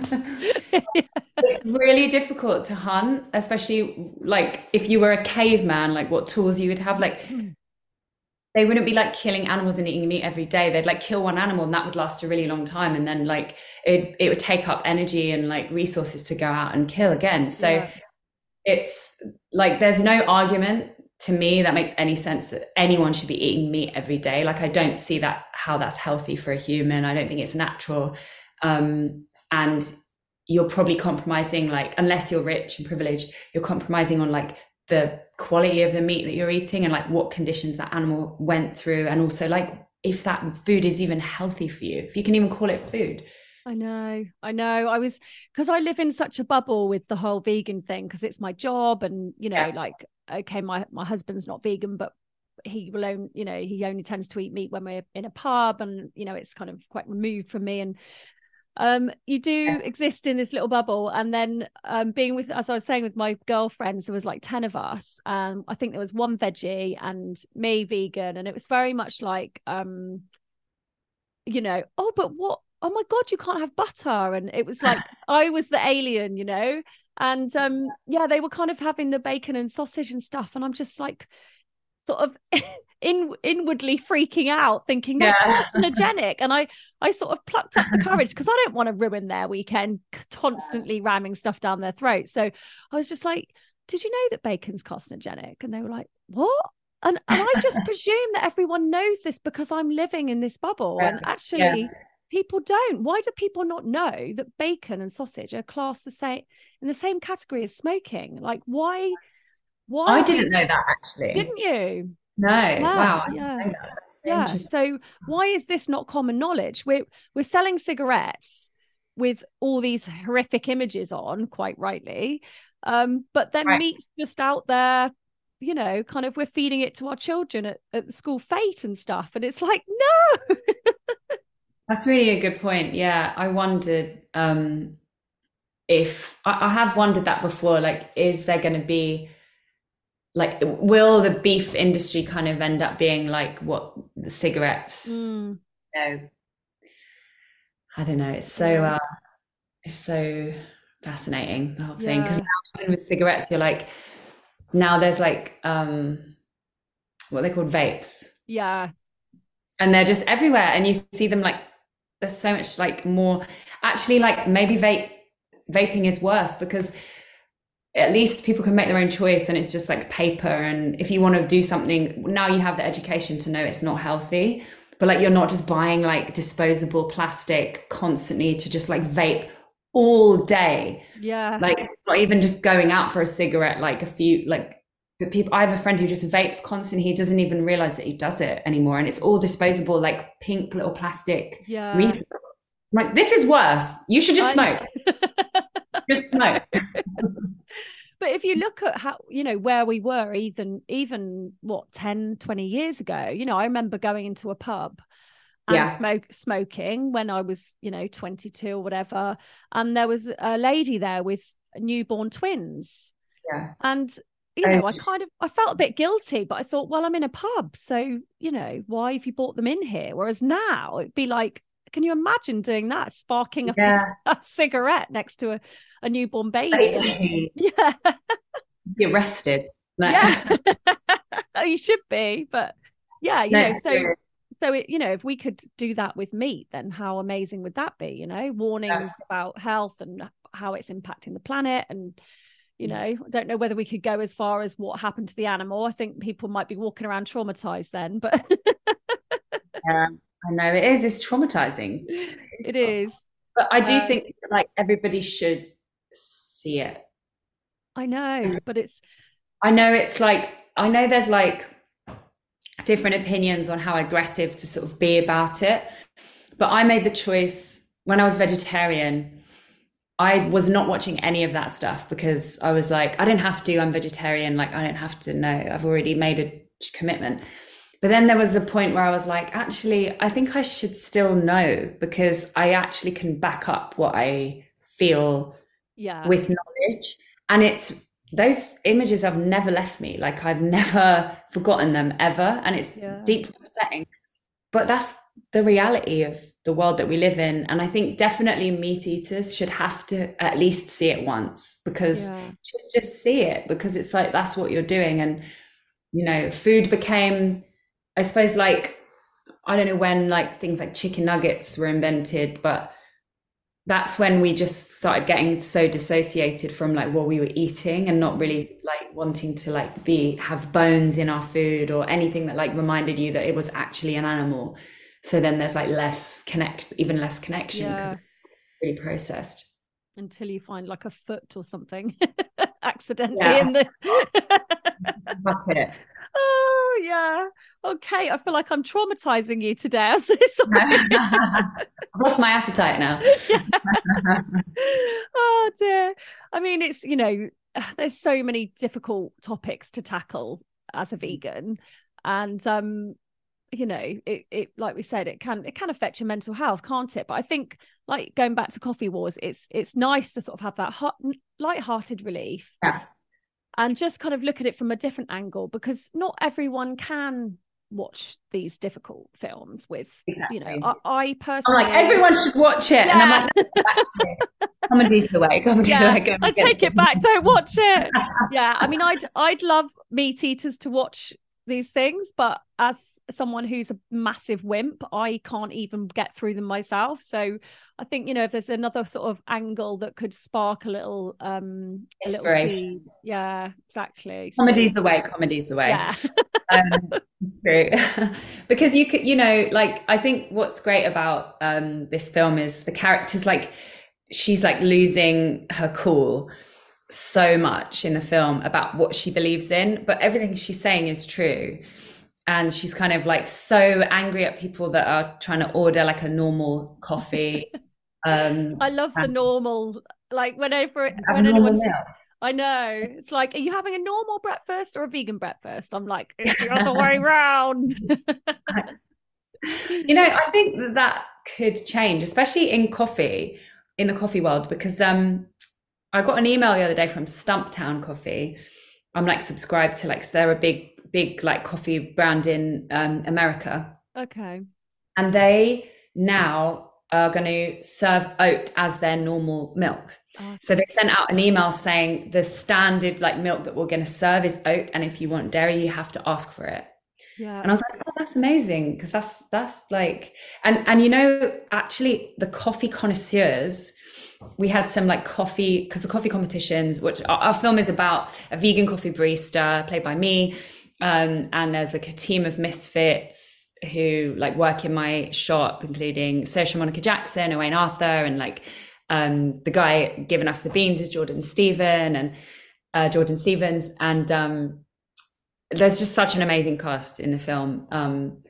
It's really difficult to hunt, especially like if you were a caveman, like what tools you would have. Like they wouldn't be like killing animals and eating meat every day. They'd like kill one animal and that would last a really long time. And then like it, it would take up energy and like resources to go out and kill again. So yeah. It's like, there's no argument to me that makes any sense that anyone should be eating meat every day. Like, I don't see that, how that's healthy for a human. I don't think it's natural. Um, and you're probably compromising, like, unless you're rich and privileged, you're compromising on like the quality of the meat that you're eating and like what conditions that animal went through. And also like if that food is even healthy for you, if you can even call it food. I know, I know. I was, because I live in such a bubble with the whole vegan thing, because it's my job, and you know, yeah. like, okay, my my husband's not vegan, but he will only, you know, he only tends to eat meat when we're in a pub, and you know, it's kind of quite removed from me. And um, you do exist in this little bubble. And then um, being with, as I was saying, with my girlfriends, there was like ten of us. Um, I think there was one veggie and me vegan. And it was very much like, um, you know, oh, but what? Oh my God, you can't have butter. And it was like, I was the alien, you know? And um, yeah, they were kind of having the bacon and sausage and stuff. And I'm just like, sort of in inwardly freaking out, thinking that's yeah. carcinogenic. And I, I sort of plucked up the courage because I don't want to ruin their weekend constantly ramming stuff down their throat. So I was just like, did you know that bacon's carcinogenic? And they were like, what? And, and I just presume that everyone knows this because I'm living in this bubble. Yeah. And actually... Yeah. People don't. Why do people not know that bacon and sausage are classed the same in the same category as smoking? Like, why? Why? I didn't know that actually. Didn't you? No. Yeah, wow. Yeah. So yeah. So why is this not common knowledge? We're we're selling cigarettes with all these horrific images on, quite rightly, um, but then right. meat's just out there. You know, kind of we're feeding it to our children at, at the school fete and stuff, and it's like no. That's really a good point. Yeah, I wondered um, if I, I have wondered that before. Like, is there going to be like, will the beef industry kind of end up being like what the cigarettes? Mm. You know, I don't know. It's so uh, it's so fascinating, the whole thing. Because yeah. with cigarettes, you're like, now there's like um, what they're called vapes. Yeah, and they're just everywhere, and you see them like. There's so much like more actually like maybe vape vaping is worse because at least people can make their own choice and it's just like paper. And if you want to do something now, you have the education to know it's not healthy, but like you're not just buying like disposable plastic constantly to just like vape all day. Yeah. Like not even just going out for a cigarette, like a few like the people. I have a friend who just vapes constantly. He doesn't even realize that he does it anymore, and it's all disposable, like pink little plastic yeah. refills. I'm like, this is worse. You should just smoke. Just smoke. But if you look at how, you know, where we were even even what ten, twenty years ago, you know, I remember going into a pub and yeah. smoke smoking when I was, you know, twenty-two or whatever, and there was a lady there with newborn twins. Yeah. And you know, I kind of, I felt a bit guilty, but I thought, well, I'm in a pub. So, you know, why have you brought them in here? Whereas now it'd be like, can you imagine doing that? Sparking yeah. a, a cigarette next to a, a newborn baby. baby. Yeah. Be arrested. No. Yeah. You should be, but yeah, you no, know, so, true. so it, you know, if we could do that with meat, then how amazing would that be? You know, warnings yeah. about health and how it's impacting the planet. And, you know, I don't know whether we could go as far as what happened to the animal. I think people might be walking around traumatized then, but yeah, I know it is. It's traumatizing. It is. But I do um, think like everybody should see it. I know, but it's. I know it's like, I know there's like different opinions on how aggressive to sort of be about it. But I made the choice when I was vegetarian. I was not watching any of that stuff because I was like, I don't have to, I'm vegetarian. Like, I don't have to know. I've already made a commitment. But then there was a point where I was like, actually, I think I should still know because I actually can back up what I feel yeah. with knowledge. And it's, those images have never left me. Like I've never forgotten them ever. And it's yeah. deeply upsetting. But that's the reality of the world that we live in. And I think definitely meat eaters should have to at least see it once because yeah. just see it because it's like, that's what you're doing. And, you know, food became, I suppose, like, I don't know when like things like chicken nuggets were invented, but that's when we just started getting so dissociated from like what we were eating and not really like wanting to like be have bones in our food or anything that like reminded you that it was actually an animal. So then there's like less connect, even less connection because yeah. it's really processed. Until you find like a foot or something accidentally yeah. in the. That's it. Oh yeah. Okay. I feel like I'm traumatizing you today. I'm so sorry. I've lost my appetite now. Yeah. Oh dear. I mean, it's, you know, there's so many difficult topics to tackle as a vegan, and um, you know, it it like we said, it can it can affect your mental health, can't it? But I think, like going back to Coffee Wars, it's it's nice to sort of have that hot, light-hearted relief. Yeah. And just kind of look at it from a different angle, because not everyone can watch these difficult films with, exactly. you know, I, I personally... I'm like, everyone should watch it. Yeah. And I'm like, actually, comedy's the way. Comedy's yeah, the way. I take it back. Don't watch it. Yeah, I mean, I'd, I'd love Meat Eaters to watch these things, but as someone who's a massive wimp, I can't even get through them myself. So I think, you know, if there's another sort of angle that could spark a little um a little seed. Yeah, exactly. Comedy's the way. Comedy's the way. Yeah. um, it's true. Because you could, you know, like, I think what's great about um this film is the characters, like, she's like losing her cool so much in the film about what she believes in, but everything she's saying is true. And she's kind of like so angry at people that are trying to order like a normal coffee. Um, I love the normal, like whenever when anyone, I know, it's like, are you having a normal breakfast or a vegan breakfast? I'm like, it's the other way round. You know, I think that that could change, especially in coffee, in the coffee world, because um, I got an email the other day from Stumptown Coffee. I'm like subscribed to, like, so they're a big, big like coffee brand in um, America. Okay. And they now are going to serve oat as their normal milk. Oh. So they sent out an email saying the standard like milk that we're going to serve is oat, and if you want dairy, you have to ask for it. Yeah. And I was like, oh, that's amazing, because that's that's like, and and you know, actually the coffee connoisseurs, we had some like coffee, because the coffee competitions, which our, our film is about a vegan coffee barista played by me, um, and there's like a team of misfits who like work in my shop, including Saoirse Monica Jackson, Owain Arthur, and like um, the guy giving us the beans is Jordan Stephen and uh, Jordan Stevens, and um, there's just such an amazing cast in the film. Um,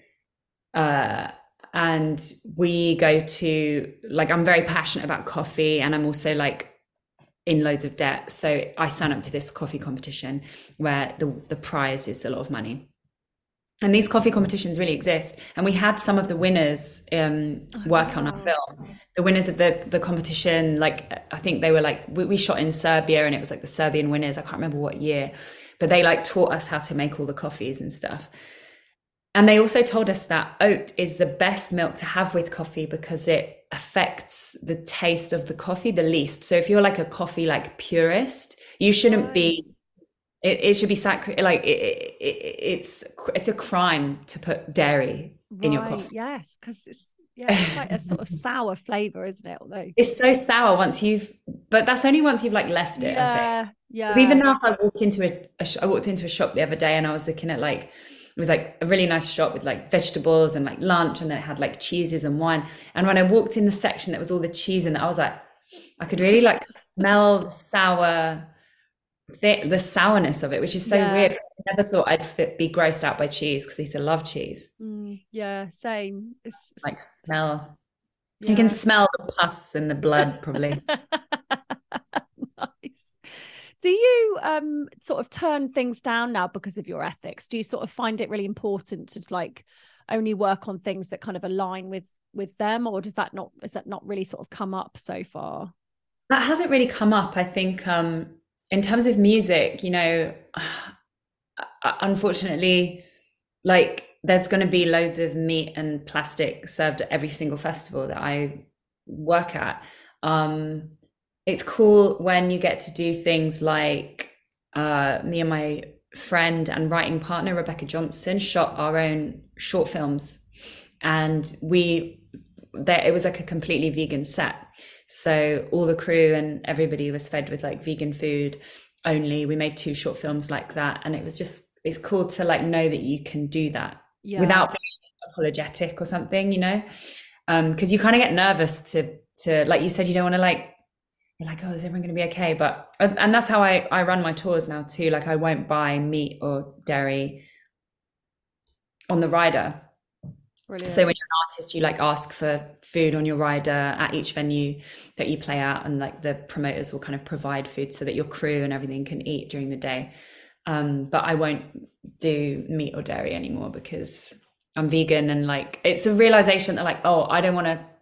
uh, and we go to, like, I'm very passionate about coffee, and I'm also like in loads of debt. So I sign up to this coffee competition where the, the prize is a lot of money. And these coffee competitions really exist. And we had some of the winners um, work oh, wow. on our film. The winners of the, the competition, like, I think they were like, we, we shot in Serbia, and it was like the Serbian winners. I can't remember what year, but they like taught us how to make all the coffees and stuff. And they also told us that oat is the best milk to have with coffee because it affects the taste of the coffee the least. So if you're like a coffee like purist, you shouldn't right. be, it, it should be sacred. Like it, it, it, it's it's a crime to put dairy right. in your coffee. Yes, because it's yeah, it's quite a sort of sour flavor, isn't it? Although it's so sour once you've, but that's only once you've like left it. Yeah, I think. yeah. Because even now, if I walk into a, a, I walked into a shop the other day, and I was looking at like. It was like a really nice shop with like vegetables and like lunch, and then it had like cheeses and wine. And when I walked in the section that was all the cheese in it, I was like, I could really like smell the sour, the, the sourness of it, which is so yeah. weird. I never thought I'd fit, be grossed out by cheese, because I used to love cheese. Mm, yeah, same. It's, it's... Like smell. Yeah. You can smell the pus in the blood, probably. Do you um sort of turn things down now because of your ethics? Do you sort of find it really important to like only work on things that kind of align with with them, or does that not is that not really sort of come up so far? That hasn't really come up. I think um in terms of music, you know, unfortunately, like there's going to be loads of meat and plastic served at every single festival that I work at. Um It's cool when you get to do things like uh, me and my friend and writing partner, Rebecca Johnson, shot our own short films. And we, there, it was like a completely vegan set. So all the crew and everybody was fed with like vegan food only. We made two short films like that. And it was just, it's cool to like know that you can do that yeah. without being apologetic or something, you know? Um, because you kind of get nervous to, to, like you said, you don't want to like, you're like, oh, is everyone going to be okay? But, and that's how I, I run my tours now too. Like I won't buy meat or dairy on the rider. Brilliant. So when you're an artist, you like ask for food on your rider at each venue that you play at, and like the promoters will kind of provide food so that your crew and everything can eat during the day. Um, but I won't do meat or dairy anymore because I'm vegan, and like, it's a realization that like, oh, I don't want to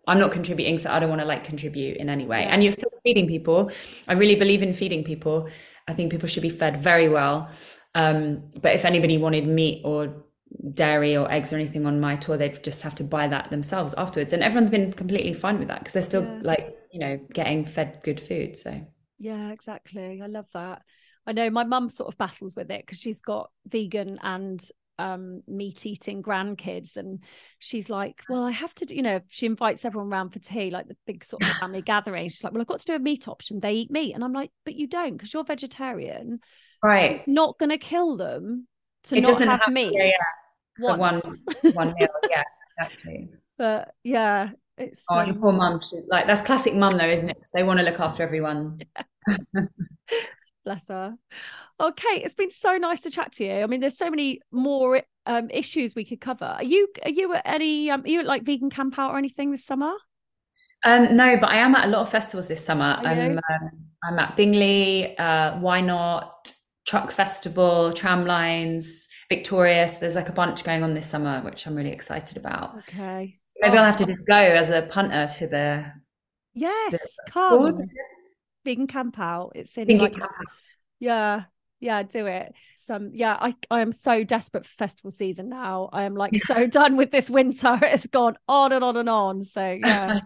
I'm not contributing, so I don't want to like contribute in any way. And you're still feeding people. I really believe in feeding people. I think people should be fed very well. Um, but if anybody wanted meat or dairy or eggs or anything on my tour, they'd just have to buy that themselves afterwards. And everyone's been completely fine with that because they're still yeah. like, you know, getting fed good food. So yeah, exactly. I love that. I know my mum sort of battles with it because she's got vegan and um meat eating grandkids, and she's like, well, I have to do, you know, she invites everyone around for tea, like the big sort of family gathering. She's like, well, I've got to do a meat option. They eat meat. And I'm like, but you don't, because you're vegetarian, right? It's not going to kill them to it not doesn't have, have meat yeah, yeah. For one one meal. Yeah, exactly. But yeah, it's oh um... your poor mum, like that's classic mum though, isn't it? They want to look after everyone. Yeah. Bless her. Okay, it's been so nice to chat to you. I mean, there's so many more um, issues we could cover. Are you are you at any um, are you at like Vegan Camp Out or anything this summer? Um, no, but I am at a lot of festivals this summer. Are I'm you? um, I'm at Bingley, uh, Why Not, Truck Festival, Tramlines, Victorious. There's like a bunch going on this summer, which I'm really excited about. Okay. Maybe oh. I'll have to just go as a punter to the. Yes, the come. board. Vegan Camp Out. It's in Vegan like, Camp Out. Yeah, yeah, do it. Some yeah, I, I am so desperate for festival season now. I am like so done with this winter. It's gone on and on and on. So yeah.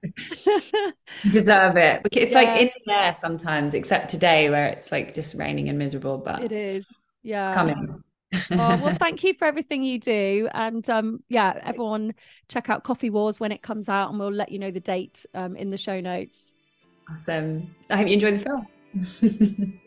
You deserve it. It's yeah. like in the air sometimes, except today where it's like just raining and miserable, but it is. Yeah. It's coming. Oh, well, thank you for everything you do. And um yeah, everyone check out Coffee Wars when it comes out, and we'll let you know the date um in the show notes. Awesome. I hope you enjoy the film.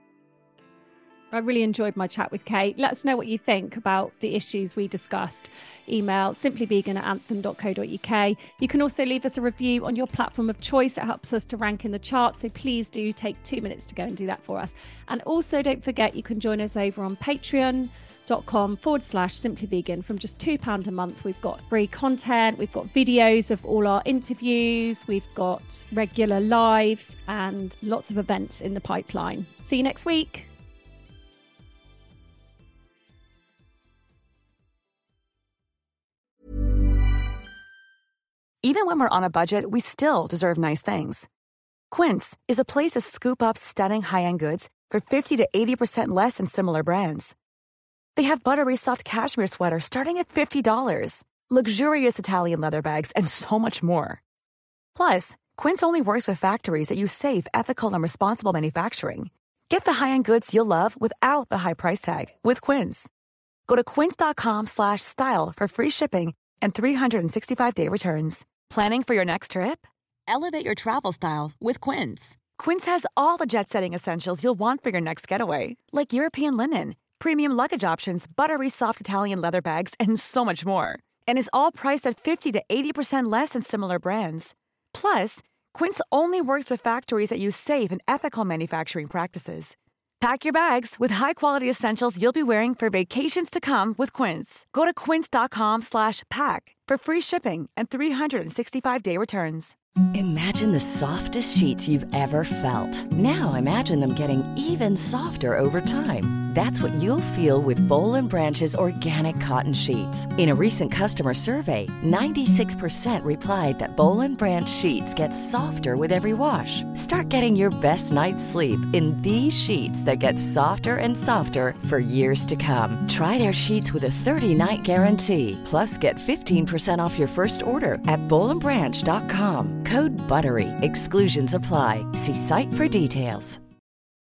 I really enjoyed my chat with Kate. Let us know what you think about the issues we discussed. Email simplyvegan at anthem dot co dot uk. You can also leave us a review on your platform of choice. It helps us to rank in the charts. So please do take two minutes to go and do that for us. And also don't forget, you can join us over on patreon.com forward slash simplyvegan. From just two pounds a month, we've got free content. We've got videos of all our interviews. We've got regular lives and lots of events in the pipeline. See you next week. Even when we're on a budget, we still deserve nice things. Quince is a place to scoop up stunning high-end goods for fifty to eighty percent less than similar brands. They have buttery soft cashmere sweaters starting at fifty dollars, luxurious Italian leather bags, and so much more. Plus, Quince only works with factories that use safe, ethical, and responsible manufacturing. Get the high-end goods you'll love without the high price tag with Quince. Go to quince.com slash style for free shipping and three sixty-five day returns. Planning for your next trip? Elevate your travel style with Quince. Quince has all the jet-setting essentials you'll want for your next getaway, like European linen, premium luggage options, buttery soft Italian leather bags, and so much more. And is all priced at fifty to eighty percent less than similar brands. Plus, Quince only works with factories that use safe and ethical manufacturing practices. Pack your bags with high-quality essentials you'll be wearing for vacations to come with Quince. Go to quince.com slash pack for free shipping and three sixty-five day returns. Imagine the softest sheets you've ever felt. Now imagine them getting even softer over time. That's what you'll feel with Boll and Branch's organic cotton sheets. In a recent customer survey, ninety-six percent replied that Boll and Branch sheets get softer with every wash. Start getting your best night's sleep in these sheets that get softer and softer for years to come. Try their sheets with a thirty night guarantee. Plus, get fifteen percent off your first order at boll and branch dot com. Code BUTTERY. Exclusions apply. See site for details.